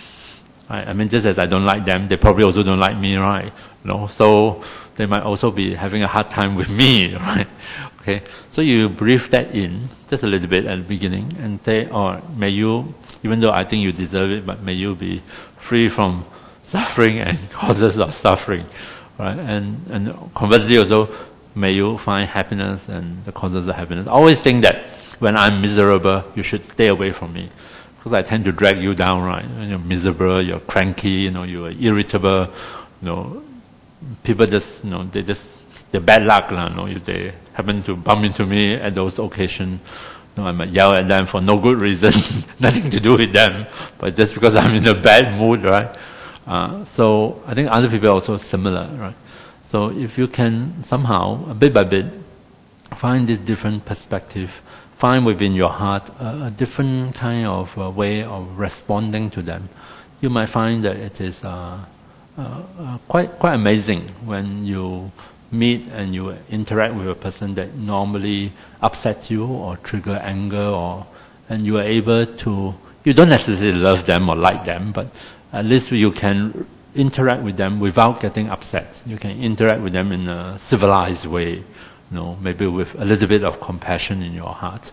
I, I mean, just as I don't like them, they probably also don't like me, right? You know, so they might also be having a hard time with me, right? Okay, so you breathe that in just a little bit at the beginning, and say, "Oh, may you, even though I think you deserve it, but may you be free from suffering and causes of suffering, right?" And and conversely also, may you find happiness and the causes of happiness. I always think that when I'm miserable, you should stay away from me, because I tend to drag you down, right? You're miserable, you're cranky, you know, you're irritable, you know. People just, you know, they just, they're bad luck, you know. If they happen to bump into me at those occasions, you know, I might yell at them for no good reason, nothing to do with them, but just because I'm in a bad mood, right? Uh, so I think other people are also similar, right? So if you can somehow, bit by bit, find this different perspective, find within your heart a, a different kind of uh, way of responding to them, you might find that it is uh, uh, uh, quite quite amazing when you meet and you interact with a person that normally upsets you or trigger anger, or and you are able to, you don't necessarily love them or like them, but at least you can interact with them without getting upset. You can interact with them in a civilized way, you know, maybe with a little bit of compassion in your heart.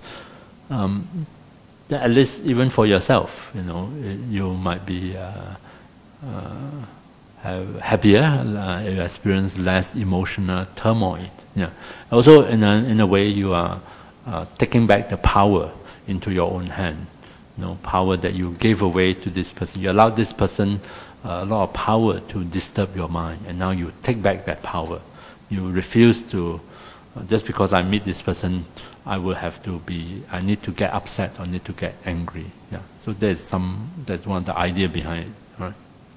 Um, at least even for yourself, you know, you might be uh, uh, have happier, uh, you experience less emotional turmoil. Yeah. Also, in a, in a way, you are uh, taking back the power into your own hand. You know, power that you gave away to this person. You allowed this person a lot of power to disturb your mind, and now you take back that power. You refuse to, uh, just because I meet this person, I will have to be, I need to get upset, or need to get angry. Yeah. So there's some, that's one of the idea behind it, right?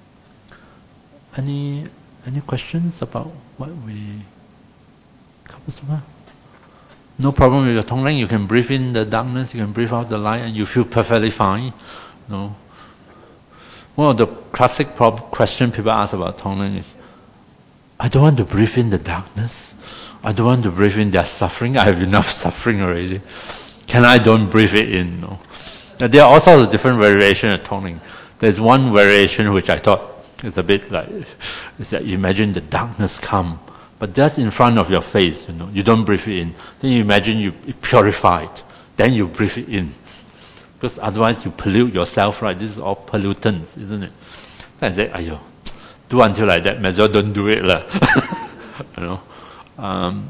Any, any questions about what we covered so far? No problem with your Tonglen. You can breathe in the darkness, you can breathe out the light, and you feel perfectly fine. No. One of the classic prob- question people ask about Tonglen is, I don't want to breathe in the darkness. I don't want to breathe in their suffering. I have enough suffering already. Can I don't breathe it in? No. Now, there are all sorts of different variations of Tonglen. There's one variation which I thought is a bit like, is that you imagine the darkness come, but just in front of your face, you know, you don't breathe it in. Then you imagine you purify it. Then you breathe it in. Because otherwise you pollute yourself, right? This is all pollutants, isn't it? Then I say, ayo, do until like that, may as well don't do it lah. You know. Um,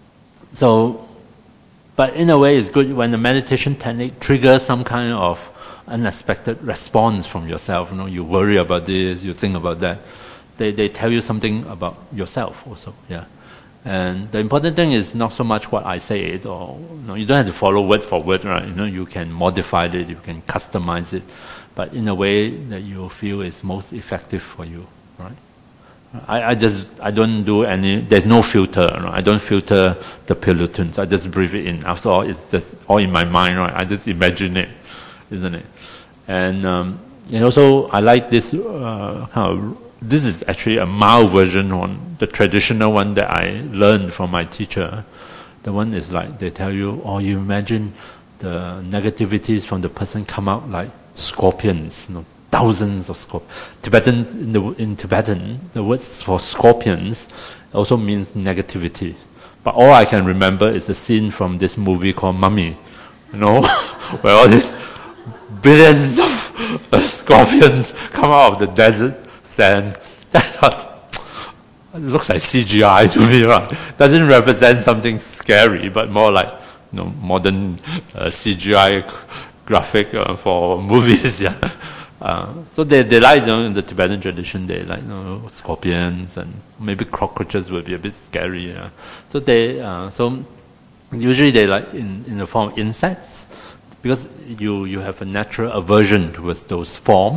so, but in a way it's good when the meditation technique triggers some kind of unexpected response from yourself. You know, you worry about this, you think about that. They they tell you something about yourself also, yeah. And the important thing is not so much what I say it, or you know, you don't have to follow word for word, right? You know, you can modify it, you can customize it, but in a way that you feel is most effective for you, right? I, I just I don't do any. There's no filter. You know? I don't filter the pollutants. I just breathe it in. After all, it's just all in my mind, right? I just imagine it, isn't it? And um, and also I like this uh, kind of. This is actually a mild version on the traditional one that I learned from my teacher. The one is like they tell you, oh, you imagine the negativities from the person come out like scorpions, you know, thousands of scorpions. Tibetan in the in Tibetan, the word for scorpions also means negativity. But all I can remember is the scene from this movie called Mummy, you know, where all these billions of uh, scorpions come out of the desert. Then that's not, it looks like C G I to me, right? Doesn't represent something scary, but more like, you know, modern uh, C G I graphic uh, for movies. Yeah. Uh, so they they like, you know, in the Tibetan tradition, they like, you know, scorpions, and maybe cockroaches would be a bit scary. Yeah. So they uh, so usually they like in in the form of insects, because you you have a natural aversion towards those form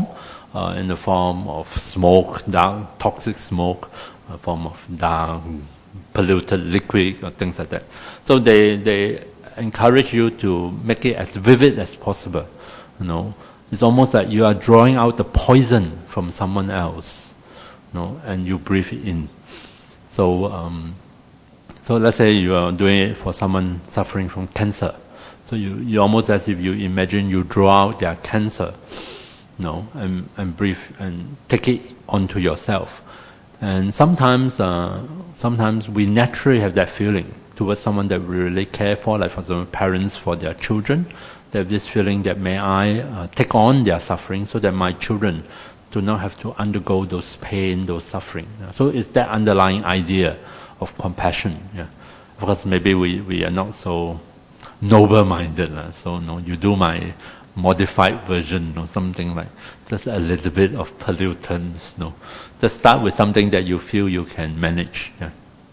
uh, in the form of smoke, dark, toxic smoke, a form of dark, polluted liquid, or things like that. So they they encourage you to make it as vivid as possible. You know, it's almost like you are drawing out the poison from someone else, you know, and you breathe it in. So, um, so let's say you are doing it for someone suffering from cancer. So you, you almost as if you imagine you draw out their cancer, you know, and, and breathe and take it onto yourself. And sometimes, uh, sometimes we naturally have that feeling towards someone that we really care for, like for example, parents for their children. They have this feeling that may I uh, take on their suffering so that my children do not have to undergo those pain, those suffering. So it's that underlying idea of compassion. Yeah. Of course, maybe we, we are not so noble-minded. Uh, so no, you do my modified version or something like just a little bit of pollutants. No, just start with something that you feel you can manage. Yeah.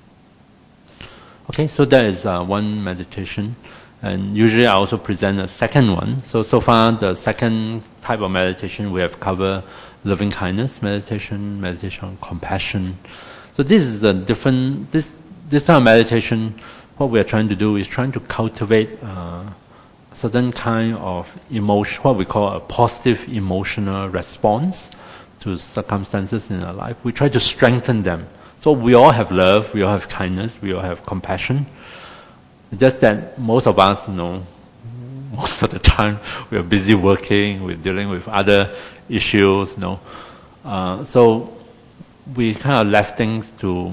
Okay, so that is uh, one meditation. And usually I also present a second one. So, so far the second type of meditation we have covered loving kindness meditation, meditation on compassion. So this is a different, this, this type of meditation, what we are trying to do is trying to cultivate uh, certain kind of emotion, what we call a positive emotional response to circumstances in our life. We try to strengthen them. So we all have love, we all have kindness, we all have compassion. It's just that most of us, you know, most of the time we are busy working, we're dealing with other issues, you know. Uh, so we kind of left things to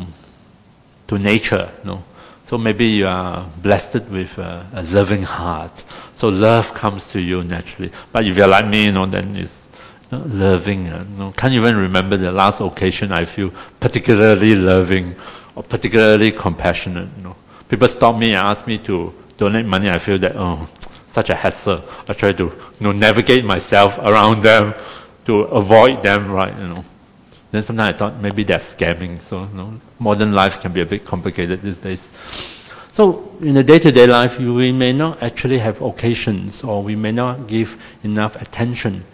to nature, you know. So maybe you are blessed with a, a loving heart. So love comes to you naturally. But if you're like me, you know, then it's you know, loving. Uh, you know, can't even remember the last occasion I feel particularly loving or particularly compassionate. You know, people stop me and ask me to donate money. I feel that oh, such a hassle. I try to you know navigate myself around them to avoid them. Right, you know. Then sometimes I thought maybe they're scamming. So you know, modern life can be a bit complicated these days. So in the day-to-day life, you, we may not actually have occasions, or we may not give enough attention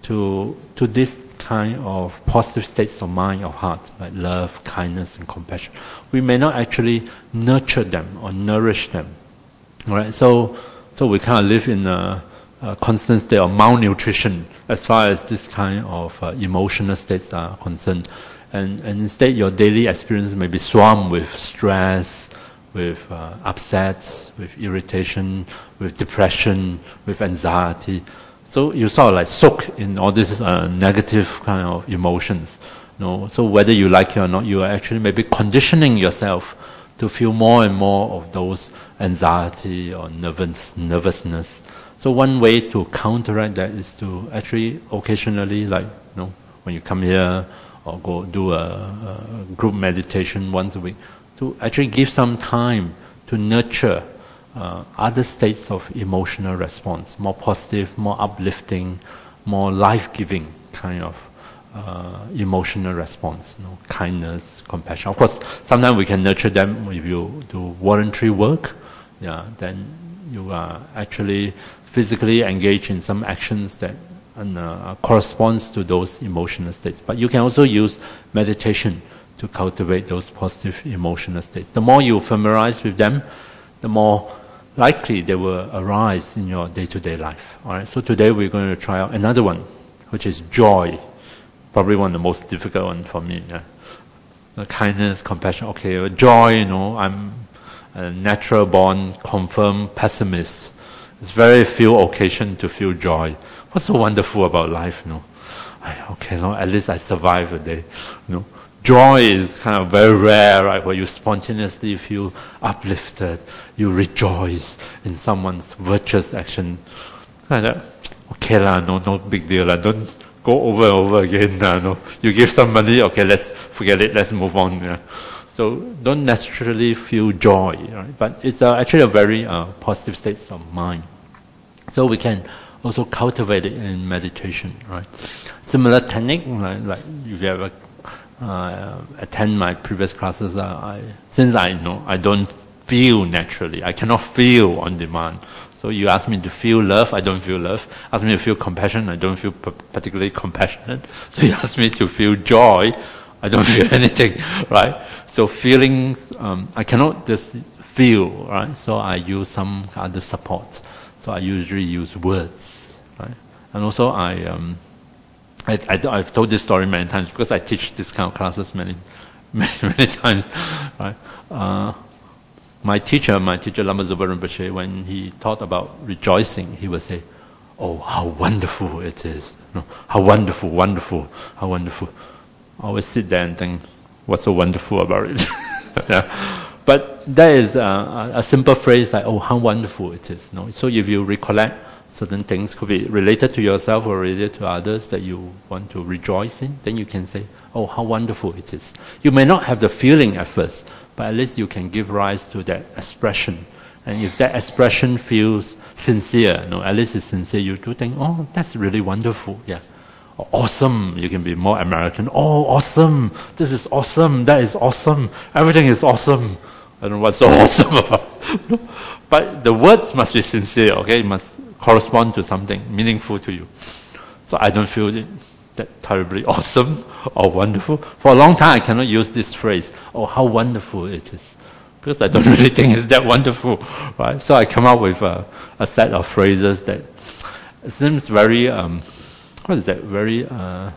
to to this kind of positive states of mind or heart, like love, kindness, and compassion. We may not actually nurture them or nourish them. All right. So so we kind of live in a, a constant state of malnutrition as far as this kind of uh, emotional states are concerned. And, and instead your daily experience may be swamped with stress, with uh, upsets, with irritation, with depression, with anxiety. So you sort of like soak in all these uh, negative kind of emotions. You know? So whether you like it or not, you are actually maybe conditioning yourself to feel more and more of those anxiety or nervous, nervousness. So one way to counteract that is to actually occasionally, like, you know, when you come here or go do a, a group meditation once a week, to actually give some time to nurture uh, other states of emotional response, more positive, more uplifting, more life-giving kind of uh, emotional response, you know, kindness, compassion. Of course, sometimes we can nurture them if you do voluntary work. Yeah, then you are actually physically engage in some actions that uh, corresponds to those emotional states. But you can also use meditation to cultivate those positive emotional states. The more you familiarize with them, the more likely they will arise in your day-to-day life. All right. So today we're going to try out another one, which is joy. Probably one of the most difficult one for me. Yeah. The kindness, compassion. Okay, joy. You know, I'm a natural-born, confirmed pessimist. It's very few occasions to feel joy. What's so wonderful about life, you know? I, okay, no, at least I survive a day. You know, joy is kind of very rare, right? Where you spontaneously feel uplifted, you rejoice in someone's virtuous action. Kind of, okay lah, no, no big deal lah. Don't go over and over again. Lah, no, you give some money, okay, let's forget it. Let's move on. Yeah. So don't necessarily feel joy, right? But it's uh, actually a very uh, positive state of mind. So we can also cultivate it in meditation, right? Similar technique, like, like if you ever uh, attend my previous classes, uh, I, since I know I don't feel naturally, I cannot feel on demand. So you ask me to feel love, I don't feel love. Ask me to feel compassion, I don't feel p- particularly compassionate. So you ask me to feel joy, I don't feel anything, right? So feelings, um, I cannot just feel, right? So I use some other support. So I usually use words, right? And also I, um, I, I, I've told this story many times because I teach this kind of classes many, many, many times, right? Uh, My teacher, my teacher Lama Zopa Rinpoche, when he taught about rejoicing, he would say, "Oh, how wonderful it is! You know, how wonderful, wonderful, how wonderful!" I always sit there and think, "What's so wonderful about it?" Yeah. But that is a, a simple phrase like, "Oh, how wonderful it is!" You know? So if you recollect certain things, could be related to yourself or related to others that you want to rejoice in, then you can say, "Oh, how wonderful it is!" You may not have the feeling at first, but at least you can give rise to that expression. And if that expression feels sincere, you know, at least it's sincere, you do think, oh, that's really wonderful, yeah. Or awesome, you can be more American. Oh, awesome, this is awesome, that is awesome, everything is awesome. I don't know what's so awesome about it. But the words must be sincere, okay? It must correspond to something meaningful to you. So I don't feel it that terribly awesome or wonderful. For a long time I cannot use this phrase, "Oh, how wonderful it is," because I don't really think it's that wonderful, right? So I come up with a, a set of phrases that seems very, um, what is that, very, uh,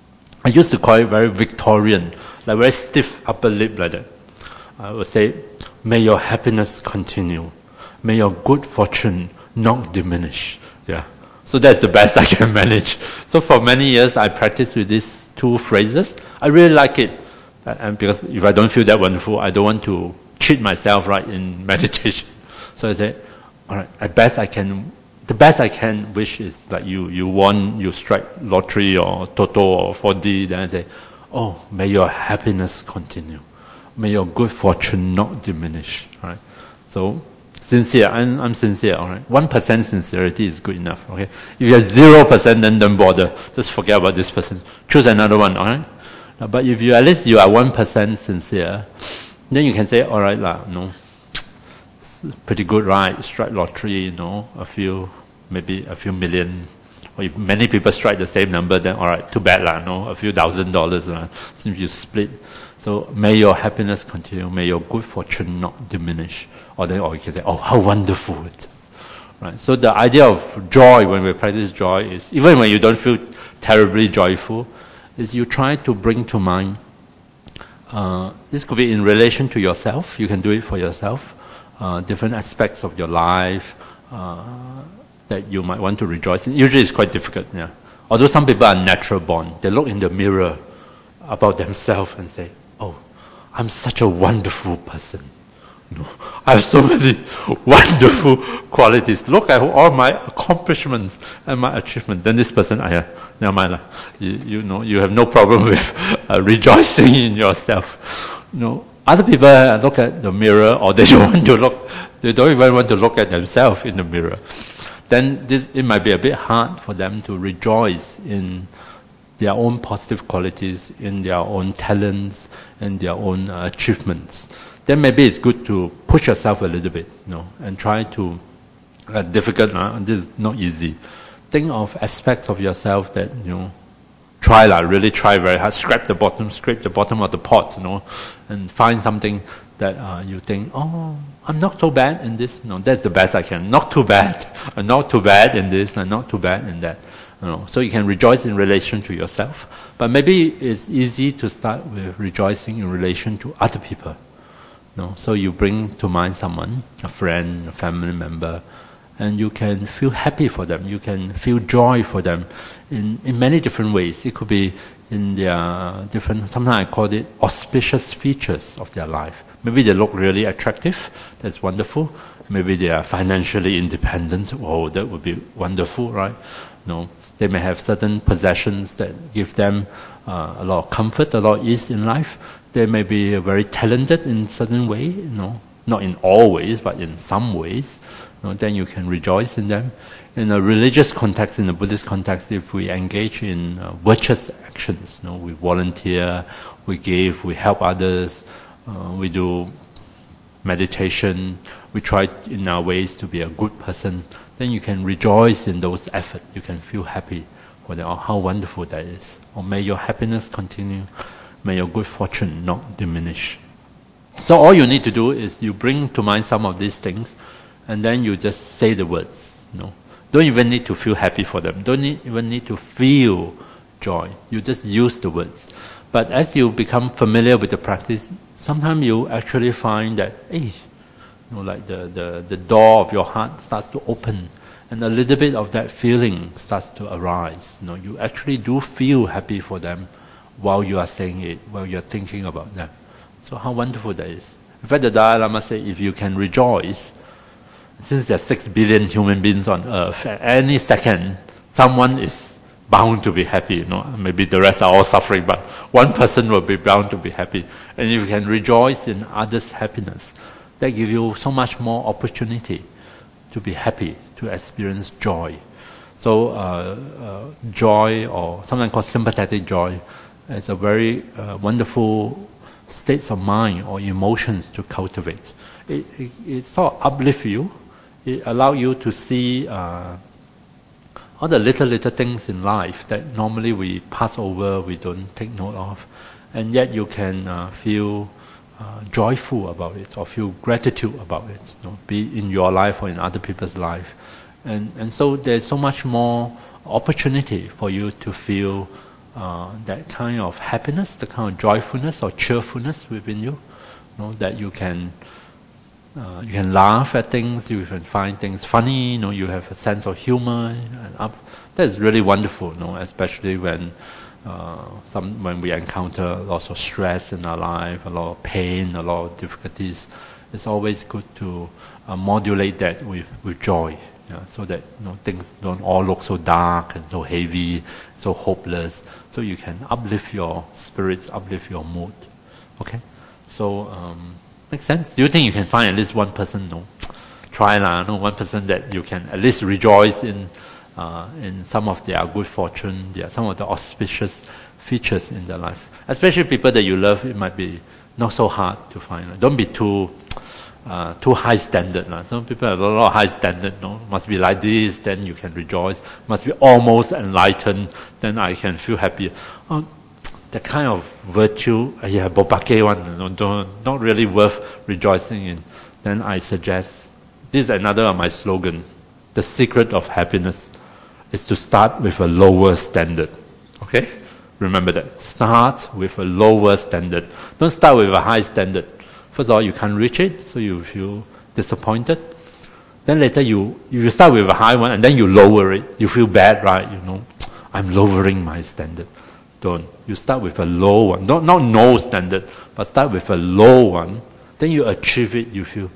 I used to call it very Victorian, like very stiff upper lip like that. I would say, "May your happiness continue. May your good fortune not diminish." Yeah. So that's the best I can manage. So for many years I practiced with these two phrases. I really like it. And because if I don't feel that wonderful, I don't want to cheat myself, right, in meditation. So I say, all right, at best I can, the best I can wish is that you, you won, you strike lottery or Toto or four D. Then I say, "Oh, may your happiness continue. May your good fortune not diminish." Right? So, sincere, I'm, I'm sincere, all right? One percent sincerity is good enough, okay? If you have zero percent, then don't bother. Just forget about this person. Choose another one, all right? Uh, but if you, at least you are one percent sincere, then you can say, all right, lah, no, pretty good, right? Strike lottery, you know, a few, maybe a few million. Or if many people strike the same number, then all right, too bad, lah, no, a few thousand dollars, lah, since you split. So may your happiness continue, may your good fortune not diminish. Or then, or you can say, "Oh, how wonderful it is." Right? So the idea of joy, when we practice joy, is even when you don't feel terribly joyful, is you try to bring to mind. Uh, this could be in relation to yourself. You can do it for yourself. Uh, different aspects of your life uh, that you might want to rejoice in. Usually, it's quite difficult. Yeah. Although some people are natural born, they look in the mirror about themselves and say, "Oh, I'm such a wonderful person. No, I have so many wonderful qualities. Look at all my accomplishments and my achievements." Then this person, I, never mind, you, you know, you have no problem with uh, rejoicing in yourself. You know, other people uh, look at the mirror, or they don't want to look. They don't even want to look at themselves in the mirror. Then this, it might be a bit hard for them to rejoice in their own positive qualities, in their own talents, and their own uh, achievements. Then maybe it's good to push yourself a little bit, you know, and try to, uh, difficult, uh, this is not easy. Think of aspects of yourself that, you know, try, like, really try very hard, scrape the bottom, scrape the bottom of the pot, you know, and find something that uh, you think, "Oh, I'm not so bad in this." No, that's the best I can. Not too bad. I'm not too bad in this, and not too bad in that. You know, so you can rejoice in relation to yourself. But maybe it's easy to start with rejoicing in relation to other people. No, so you bring to mind someone, a friend, a family member, and you can feel happy for them. You can feel joy for them in, in many different ways. It could be in their different, sometimes I call it auspicious features of their life. Maybe they look really attractive. That's wonderful. Maybe they are financially independent. Oh, that would be wonderful, right? No, they may have certain possessions that give them uh, a lot of comfort, a lot of ease in life. They may be very talented in certain way, you know, not in all ways, but in some ways. You know, then you can rejoice in them. In a religious context, in a Buddhist context, if we engage in uh, virtuous actions, you know, we volunteer, we give, we help others, uh, we do meditation, we try in our ways to be a good person, then you can rejoice in those efforts. You can feel happy for that, or how wonderful that is. Or may your happiness continue, may your good fortune not diminish. So all you need to do is you bring to mind some of these things, and then you just say the words. You know, don't even need to feel happy for them. Don't need, even need to feel joy. You just use the words. But as you become familiar with the practice, sometimes you actually find that, hey, you know, like the, the, the door of your heart starts to open, and a little bit of that feeling starts to arise. You know, you actually do feel happy for them while you are saying it, while you are thinking about them. So how wonderful that is. In fact, the Dalai Lama said, if you can rejoice, since there are six billion human beings on earth, at any second, someone is bound to be happy. You know, maybe the rest are all suffering, but one person will be bound to be happy. And if you can rejoice in others' happiness, that gives you so much more opportunity to be happy, to experience joy. So uh, uh, joy, or something called sympathetic joy, is a very uh, wonderful states of mind or emotions to cultivate. It, it, it sort of uplifts you. It allows you to see uh, all the little, little things in life that normally we pass over, we don't take note of. And yet you can uh, feel uh, joyful about it, or feel gratitude about it, you know, be in your life or in other people's life. And, and so there's so much more opportunity for you to feel uh, that kind of happiness, the kind of joyfulness or cheerfulness within you, you know, that you can Uh, you can laugh at things, you can find things funny, you know, you have a sense of humor. And up. That's really wonderful, you know, especially when uh, some when we encounter lots of stress in our life, a lot of pain, a lot of difficulties. It's always good to uh, modulate that with, with joy, yeah, so that, you know, things don't all look so dark and so heavy, so hopeless. So you can uplift your spirits, uplift your mood. Okay, so. Um, Makes sense? Do you think you can find at least one person? No, try lah. No, one person that you can at least rejoice in, uh, in some of their good fortune, their some of the auspicious features in their life. Especially people that you love, it might be not so hard to find. Don't be too, uh, too high standard lah. Some people have a lot of high standard. No, must be like this, then you can rejoice. Must be almost enlightened, then I can feel happy. Oh, that kind of virtue, uh, yeah, bopake one, you know, don't, not really worth rejoicing in. Then I suggest, this is another of my slogan, the secret of happiness is to start with a lower standard. Okay? Remember that. Start with a lower standard. Don't start with a high standard. First of all, you can't reach it, so you feel disappointed. Then later you, you start with a high one, and then you lower it. You feel bad, right? You know, I'm lowering my standard. Don't. You start with a low one. Not, not no standard, but start with a low one. Then you achieve it, you feel,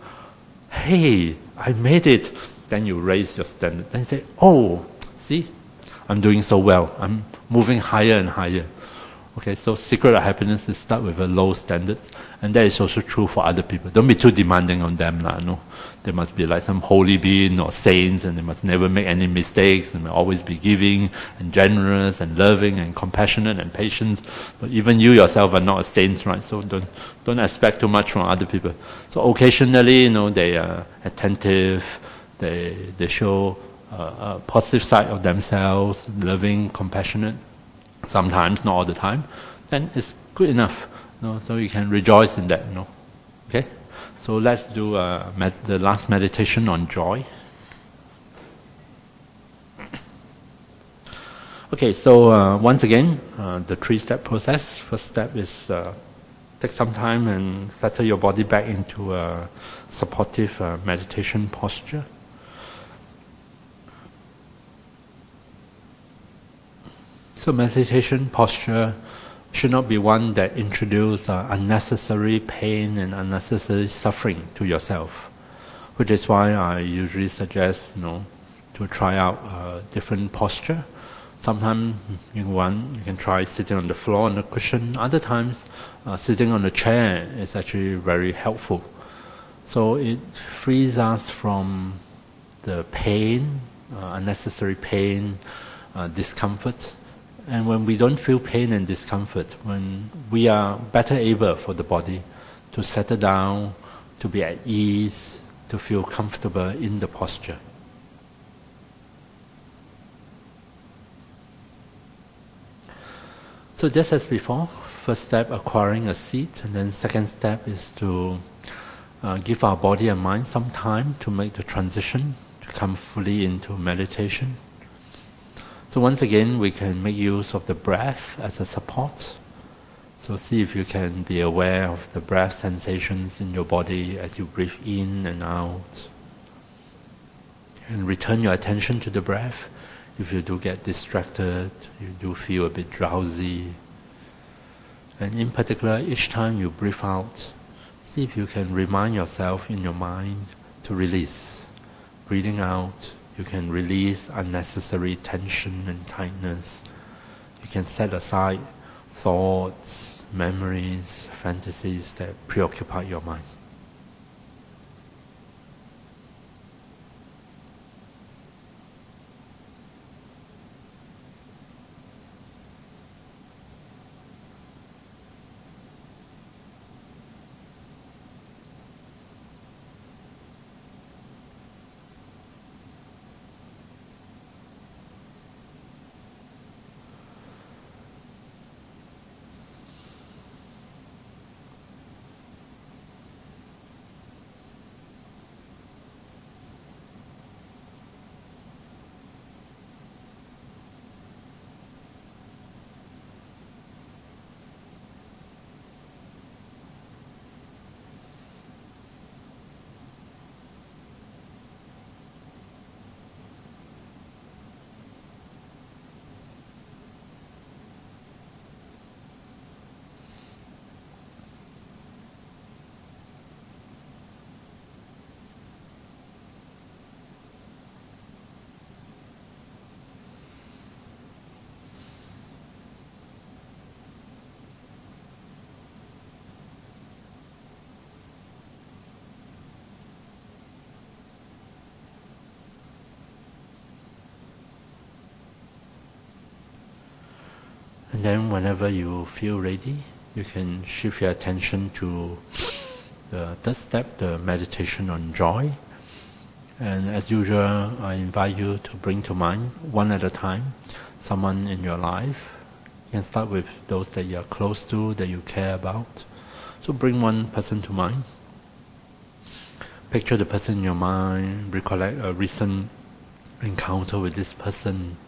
hey, I made it. Then you raise your standard. Then you say, oh, see, I'm doing so well. I'm moving higher and higher. Okay, so secret of happiness is start with a low standard. And that is also true for other people. Don't be too demanding on them. Lah, no? They must be like some holy being or saints, and they must never make any mistakes, and always be giving and generous and loving and compassionate and patient. But even you yourself are not a saint, right? So don't don't expect too much from other people. So occasionally, you know, they are attentive, they they show uh, a positive side of themselves, loving, compassionate. Sometimes, not all the time. Then it's good enough. You know, so you can rejoice in that. You know. Okay. So let's do uh, med- the last meditation on joy. Okay, so uh, once again, uh, the three-step process. First step is uh, take some time and settle your body back into a supportive uh, meditation posture. So meditation posture should not be one that introduces uh, unnecessary pain and unnecessary suffering to yourself, which is why I usually suggest, you know, to try out uh, different posture. Sometimes you want you can try sitting on the floor on a cushion. Other times, uh, sitting on a chair is actually very helpful. So it frees us from the pain, uh, unnecessary pain, uh, discomfort. And when we don't feel pain and discomfort, when we are better able for the body to settle down, to be at ease, to feel comfortable in the posture. So just as before, first step acquiring a seat, and then second step is to uh, give our body and mind some time to make the transition, to come fully into meditation. So once again, we can make use of the breath as a support. So see if you can be aware of the breath sensations in your body as you breathe in and out. And return your attention to the breath. If you do get distracted, you do feel a bit drowsy. And in particular, each time you breathe out, see if you can remind yourself in your mind to release. Breathing out, you can release unnecessary tension and tightness. You can set aside thoughts, memories, fantasies that preoccupy your mind. And then whenever you feel ready, you can shift your attention to the third step, the meditation on joy. And as usual, I invite you to bring to mind, one at a time, someone in your life. You can start with those that you are close to, that you care about. So bring one person to mind. Picture the person in your mind, recollect a recent encounter with this person.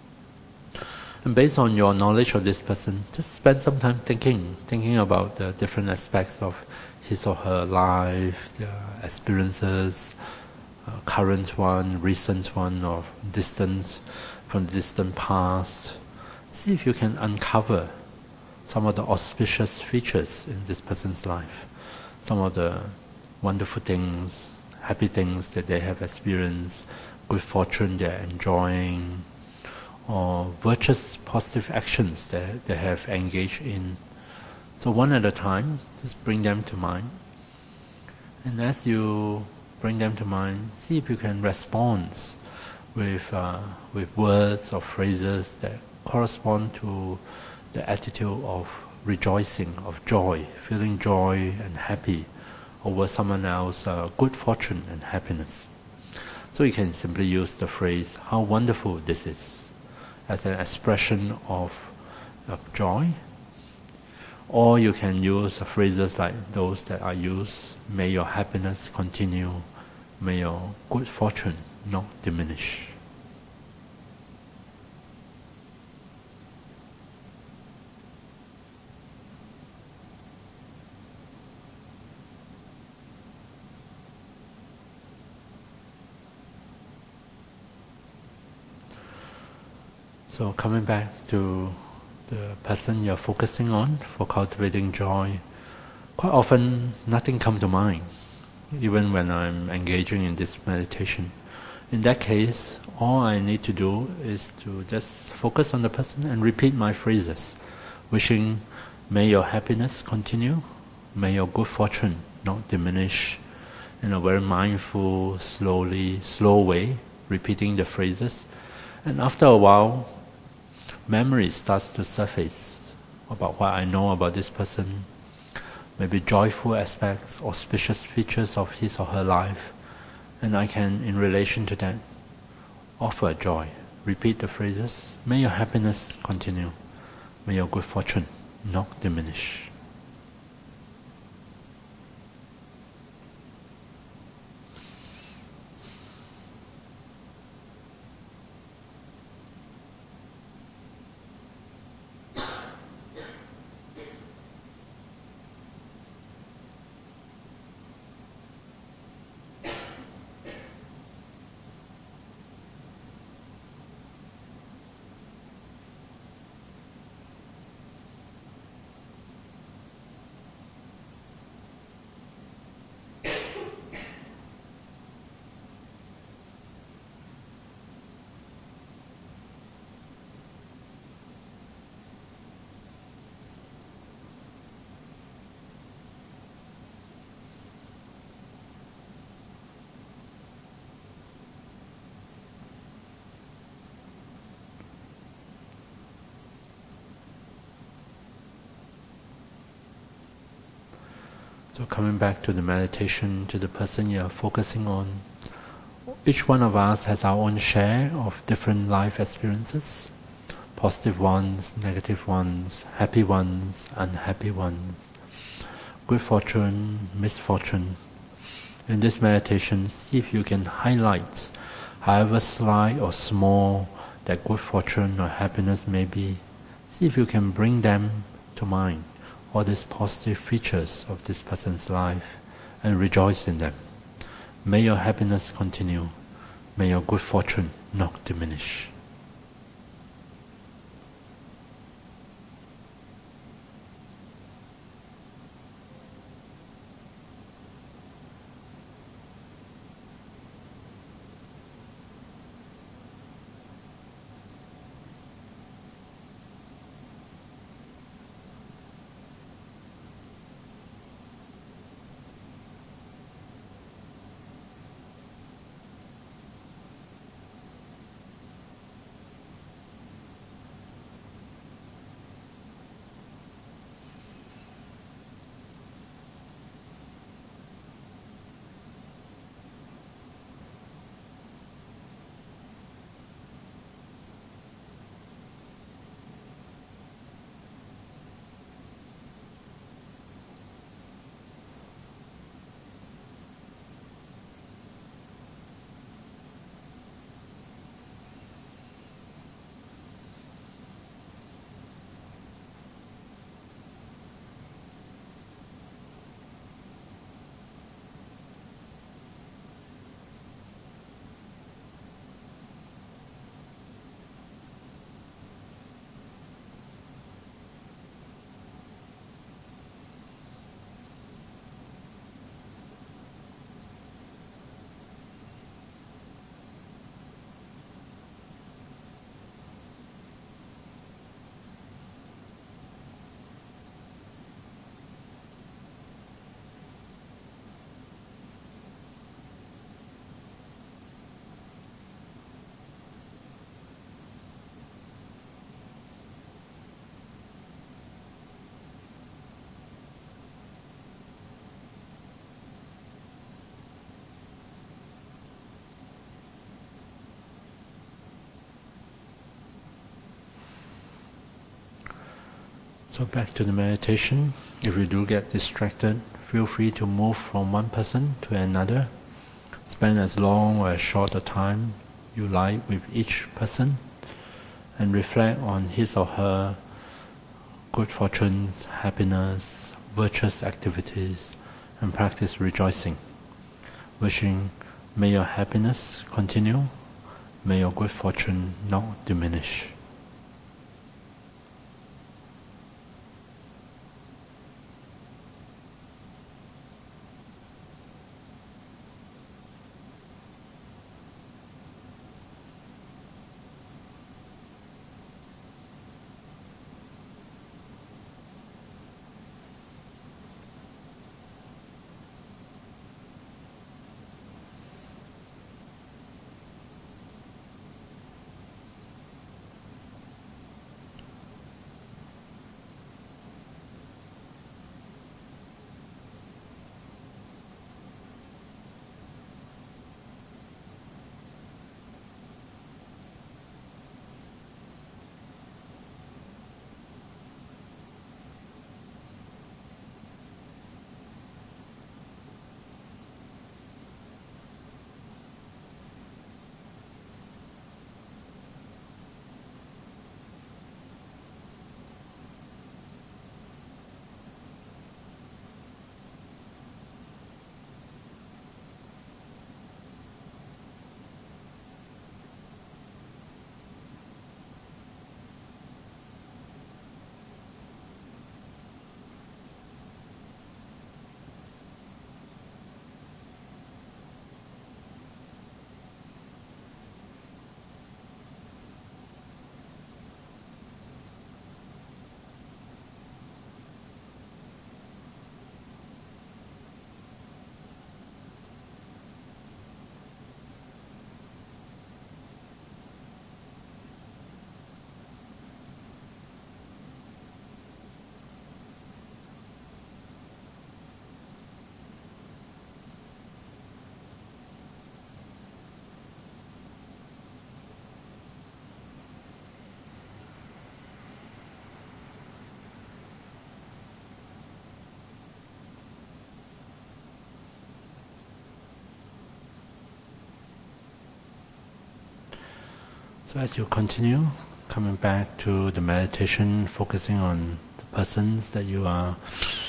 And based on your knowledge of this person, just spend some time thinking, thinking about the different aspects of his or her life, their experiences, uh, current one, recent one, or distant, from the distant past. See if you can uncover some of the auspicious features in this person's life, some of the wonderful things, happy things that they have experienced, good fortune they're enjoying, or virtuous positive actions that they have engaged in. So one at a time, just bring them to mind. And as you bring them to mind, see if you can respond with, uh, with words or phrases that correspond to the attitude of rejoicing, of joy, feeling joy and happy over someone else's uh, good fortune and happiness. So you can simply use the phrase, "How wonderful this is," as an expression of, of joy. Or you can use phrases like those that are used, "May your happiness continue, may your good fortune not diminish." So coming back to the person you're focusing on for cultivating joy, quite often nothing comes to mind, even when I'm engaging in this meditation. In that case, all I need to do is to just focus on the person and repeat my phrases, wishing, "May your happiness continue, may your good fortune not diminish," in a very mindful, slowly, slow way, repeating the phrases. And after a while, memory starts to surface about what I know about this person. maybe joyful aspects, auspicious features of his or her life, and I can, in relation to that, offer joy. Repeat the phrases, may your happiness continue, may your good fortune not diminish. So coming back to the meditation, to the person you're focusing on, each one of us has our own share of different life experiences, positive ones, negative ones, happy ones, unhappy ones, good fortune, misfortune. In this meditation, see if you can highlight, however slight or small that good fortune or happiness may be, see if you can bring them to mind, all these positive features of this person's life, and rejoice in them. May your happiness continue. May your good fortune not diminish. So back to the meditation. If you do get distracted, feel free to move from one person to another. Spend as long or as short a time you like with each person, and reflect on his or her good fortunes, happiness, virtuous activities, and practice rejoicing. Wishing, may your happiness continue, may your good fortune not diminish. So as you continue, coming back to the meditation, focusing on the persons that you are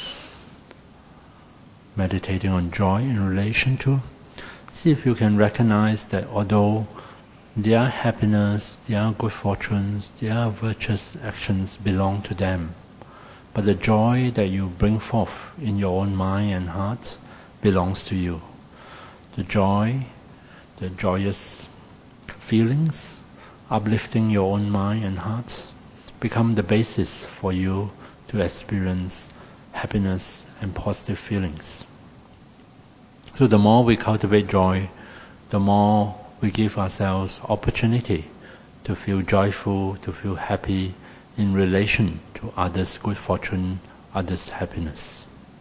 meditating on joy in relation to, see if you can recognize that although their happiness, their good fortunes, their virtuous actions belong to them, but the joy that you bring forth in your own mind and heart belongs to you. The joy, the joyous feelings, uplifting your own mind and heart, become the basis for you to experience happiness and positive feelings. So the more we cultivate joy, the more we give ourselves opportunity to feel joyful, to feel happy in relation to others' good fortune, others' happiness.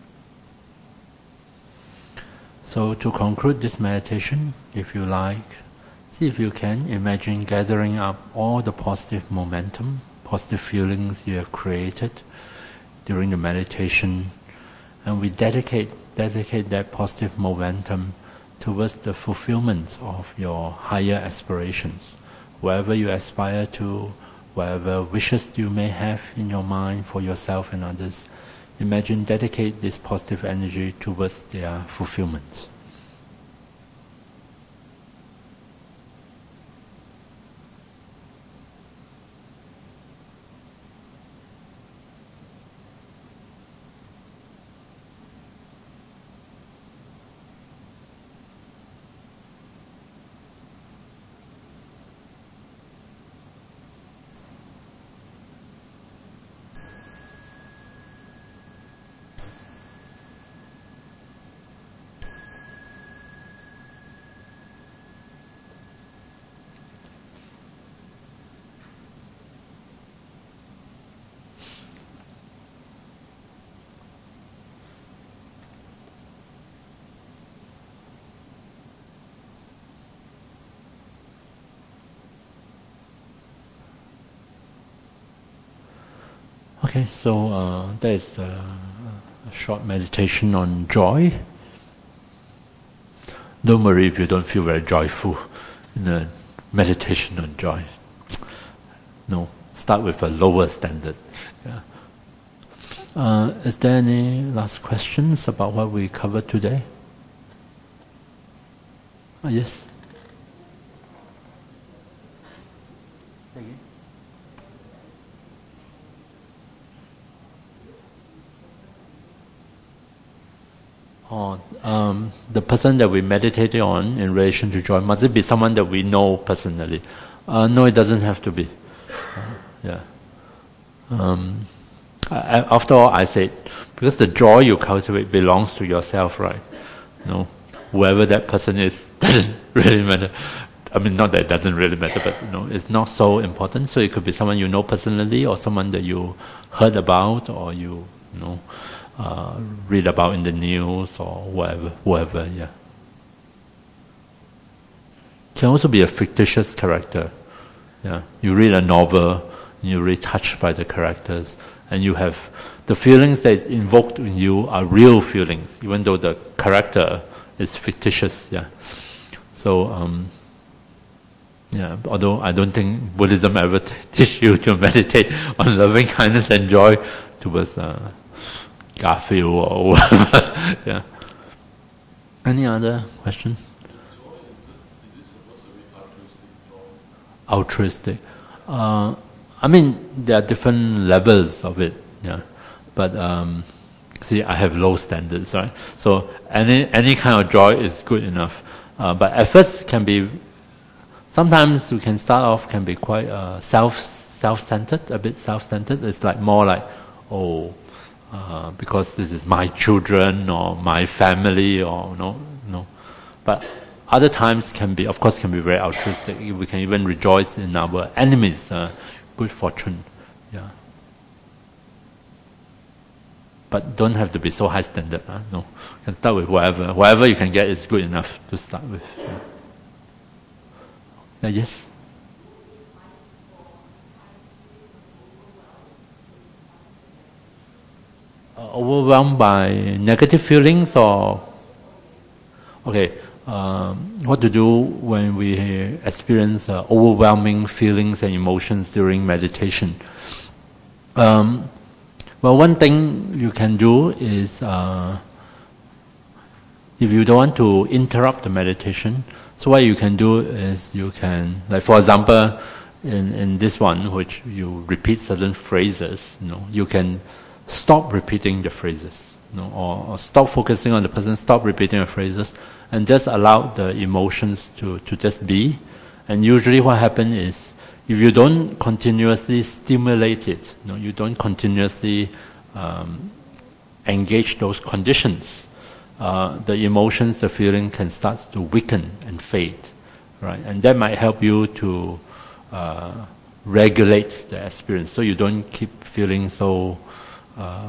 So to conclude this meditation, if you like, see if you can imagine gathering up all the positive momentum, positive feelings you have created during the meditation, and we dedicate dedicate that positive momentum towards the fulfillment of your higher aspirations. Wherever you aspire to, whatever wishes you may have in your mind for yourself and others, imagine dedicate this positive energy towards their fulfillment. Okay, so uh, that is a, a short meditation on joy. Don't worry if you don't feel very joyful in a meditation on joy. No, start with a lower standard. Yeah. Uh, is there any last questions about what we covered today? Oh, yes? Oh, um, the person that we meditated on in relation to joy, must it be someone that we know personally? Uh, no, it doesn't have to be. Uh, yeah. Um, I, after all, I said, because the joy you cultivate belongs to yourself, right? You know, whoever that person is doesn't really matter. I mean, not that it doesn't really matter, but you know, it's not so important. So it could be someone you know personally, or someone that you heard about, or you, you know, Uh, read about in the news or whatever, whoever, yeah. Can also be a fictitious character. Yeah, you read a novel, and you're really touched by the characters, and you have the feelings that is invoked in you are real feelings, even though the character is fictitious. Yeah. So, um, yeah. Although I don't think Buddhism ever teach you to meditate on loving kindness and joy towards. Uh, Garfield or whatever. Yeah. Any other questions? Altruistic. Uh, I mean, there are different levels of it. Yeah. But um, see, I have low standards, right? So any any kind of joy is good enough. Uh, but at first, can be. Sometimes we can start off can be quite uh, self self-centered, a bit self-centered. It's like more like, oh. Uh, because this is my children or my family or no, no. But other times can be, of course, can be very altruistic. We can even rejoice in our enemies' uh, good fortune. Yeah. But don't have to be so high standard. Huh? No, you can start with whatever. Whatever you can get is good enough to start with. Yeah. Yeah, yes. Uh, overwhelmed by negative feelings or okay um, what to do when we experience uh, overwhelming feelings and emotions during meditation. Um, well, one thing you can do is, uh, if you don't want to interrupt the meditation, so what you can do is you can, like for example, in, in this one, which you repeat certain phrases, you know, you can stop repeating the phrases, you know, or, or stop focusing on the person, stop repeating the phrases, and just allow the emotions to, to just be. And usually what happens is, if you don't continuously stimulate it, you know, you don't continuously um, engage those conditions, uh, the emotions, the feeling can start to weaken and fade, right? And that might help you to uh, regulate the experience, so you don't keep feeling so uh,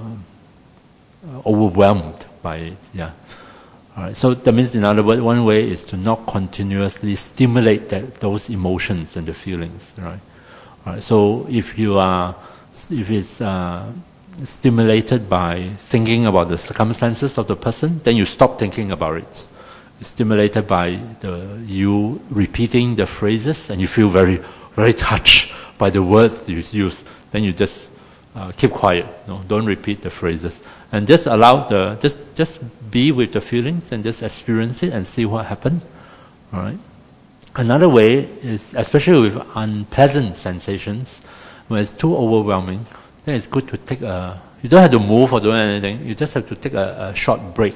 overwhelmed by it. Yeah. All right. So that means, in other words, one way is to not continuously stimulate that, those emotions and the feelings, right? All right. So if you are, if it's uh, stimulated by thinking about the circumstances of the person, then you stop thinking about it. It's stimulated by the you repeating the phrases, and you feel very, very touched by the words you use. Then you just uh, keep quiet. No, don't repeat the phrases, and just allow the just just be with the feelings and just experience it and see what happens. All right. Another way is, especially with unpleasant sensations, when it's too overwhelming, then it's good to take a. You don't have to move or do anything. You just have to take a, a short break.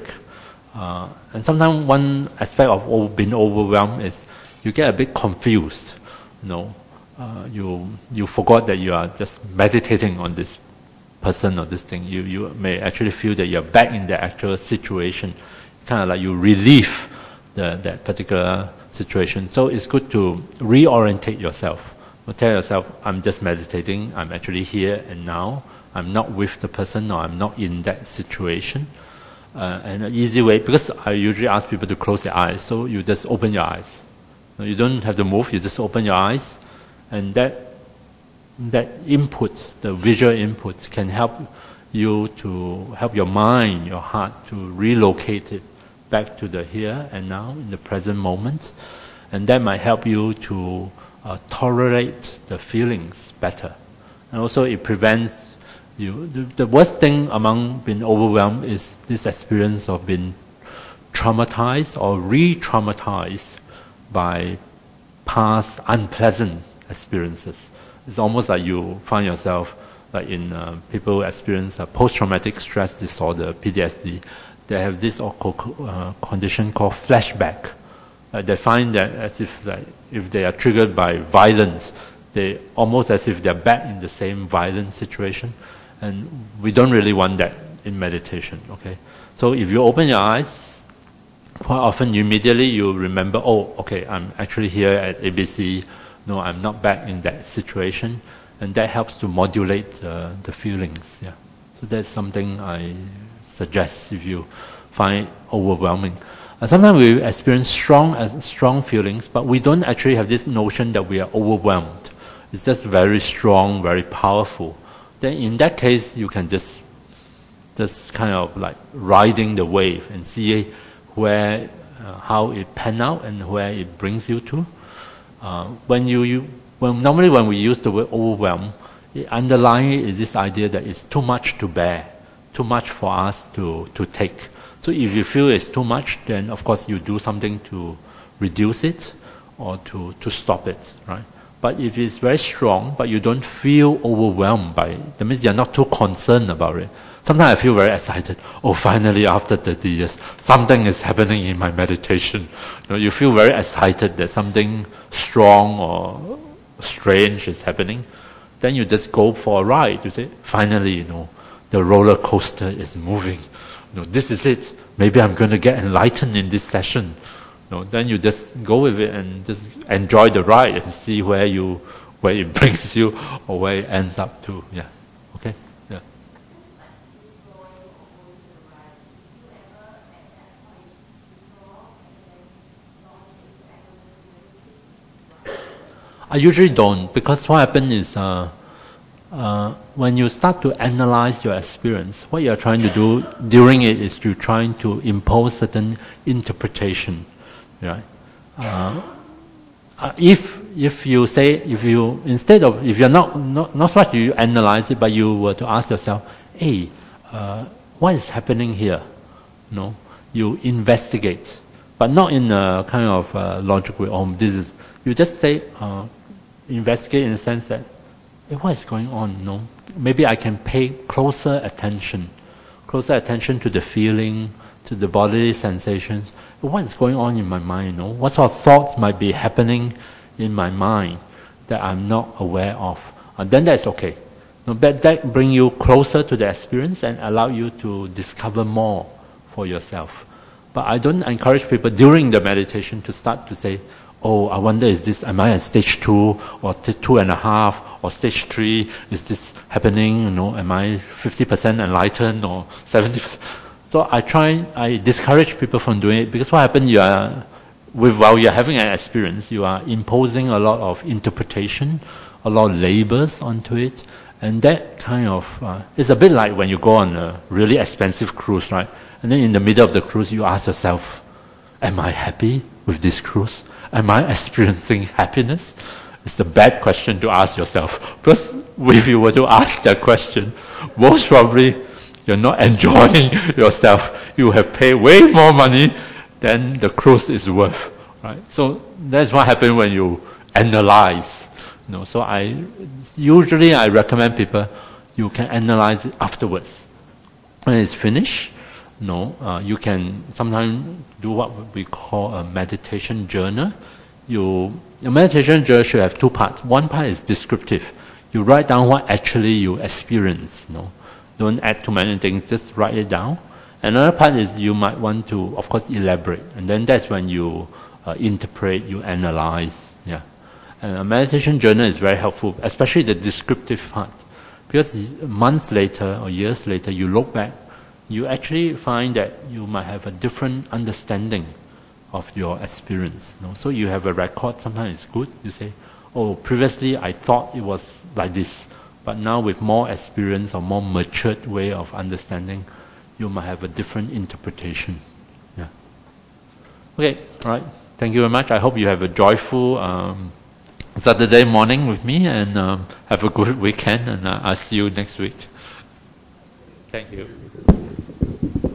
Uh, and sometimes one aspect of being overwhelmed is you get a bit confused. You know, uh, you you forgot that you are just meditating on this person or this thing. You you may actually feel that you're back in the actual situation. Kind of like you relieve the that particular situation. So it's good to reorientate yourself. So tell yourself, I'm just meditating. I'm actually here and now. I'm not with the person, or I'm not in that situation. Uh, and an easy way, because I usually ask people to close their eyes, so you just open your eyes. You don't have to move, you just open your eyes, and that that input, the visual input, can help you to help your mind, your heart, to relocate it back to the here and now, in the present moment. And that might help you to uh, tolerate the feelings better. And also it prevents you. The, the worst thing among being overwhelmed is this experience of being traumatized or re-traumatized by past unpleasant experiences. It's almost like you find yourself, like in uh, people experience a post-traumatic stress disorder, P T S D. They have this uh, condition called flashback. Uh, they find that as if, like, if they are triggered by violence, they almost as if they're back in the same violent situation. And we don't really want that in meditation, okay? So if you open your eyes, quite often immediately you remember, oh, okay, I'm actually here at A B C. No, I'm not back in that situation. And that helps to modulate uh, the feelings, yeah. So that's something I suggest if you find overwhelming. Uh, sometimes we experience strong, uh, strong feelings, but we don't actually have this notion that we are overwhelmed. It's just very strong, very powerful. Then in that case, you can just just kind of like riding the wave and see where, uh, how it pan out and where it brings you to. Uh, when you, you when normally when we use the word overwhelm, it underlying is this idea that it's too much to bear, too much for us to to take. So if you feel it's too much, then of course you do something to reduce it or to to stop it, right? But if it's very strong, but you don't feel overwhelmed by it, that means you're not too concerned about it. Sometimes I feel very excited. Oh, finally, after thirty years, something is happening in my meditation. You know, you feel very excited that something strong or strange is happening. Then you just go for a ride. You say, finally, you know, the roller coaster is moving. You know, this is it. Maybe I'm going to get enlightened in this session. You know, then you just go with it and just enjoy the ride and see where you, where it brings you or where it ends up to. Yeah. Okay. Yeah. I usually don't, because what happens is uh, uh, when you start to analyze your experience, what you're trying to do during it is you're trying to impose certain interpretation right? Uh, uh, if if you say if you instead of if you're not not not so much you analyze it, but you were to ask yourself, hey, uh, what is happening here? No, you investigate, but not in a kind of uh, logical way. Oh, this is you just say uh, investigate in the sense that, hey, what is going on? No, maybe I can pay closer attention, closer attention to the feeling, to the bodily sensations. What is going on in my mind? No, what sort of thoughts might be happening in my mind that I'm not aware of? And then that's okay. No, but that bring you closer to the experience and allow you to discover more for yourself. But I don't encourage people during the meditation to start to say, oh, I wonder, is this, am I at stage two, or t- two and a half, or stage three? Is this happening? You know, am I fifty percent enlightened, or seventy percent? So I try, I discourage people from doing it, because what happens, you are, with, while you're having an experience, you are imposing a lot of interpretation, a lot of labels onto it, and that kind of, uh, it's a bit like when you go on a really expensive cruise, right? And then in the middle of the cruise, you ask yourself, am I happy with this cruise? Am I experiencing happiness? It's a bad question to ask yourself. Because if you were to ask that question, most probably you're not enjoying yourself. You have paid way more money than the cruise is worth, right? So that's what happens when you analyze. You know, so I usually I recommend people you can analyze it afterwards. When it's finished, no, uh, you can sometimes do what we call a meditation journal. You, a meditation journal should have two parts. One part is descriptive. You write down what actually you experience. No, don't add too many things. Just write it down. Another part is you might want to, of course, elaborate, and then that's when you uh, interpret, you analyze. Yeah, and a meditation journal is very helpful, especially the descriptive part, because months later or years later, you look back. You actually find that you might have a different understanding of your experience. You know? So you have a record, sometimes it's good. You say, oh, previously I thought it was like this, but now with more experience or more matured way of understanding, you might have a different interpretation. Yeah. Okay, all right. Thank you very much. I hope you have a joyful um, Saturday morning with me, and um, have a good weekend, and uh, I'll see you next week. Thank you.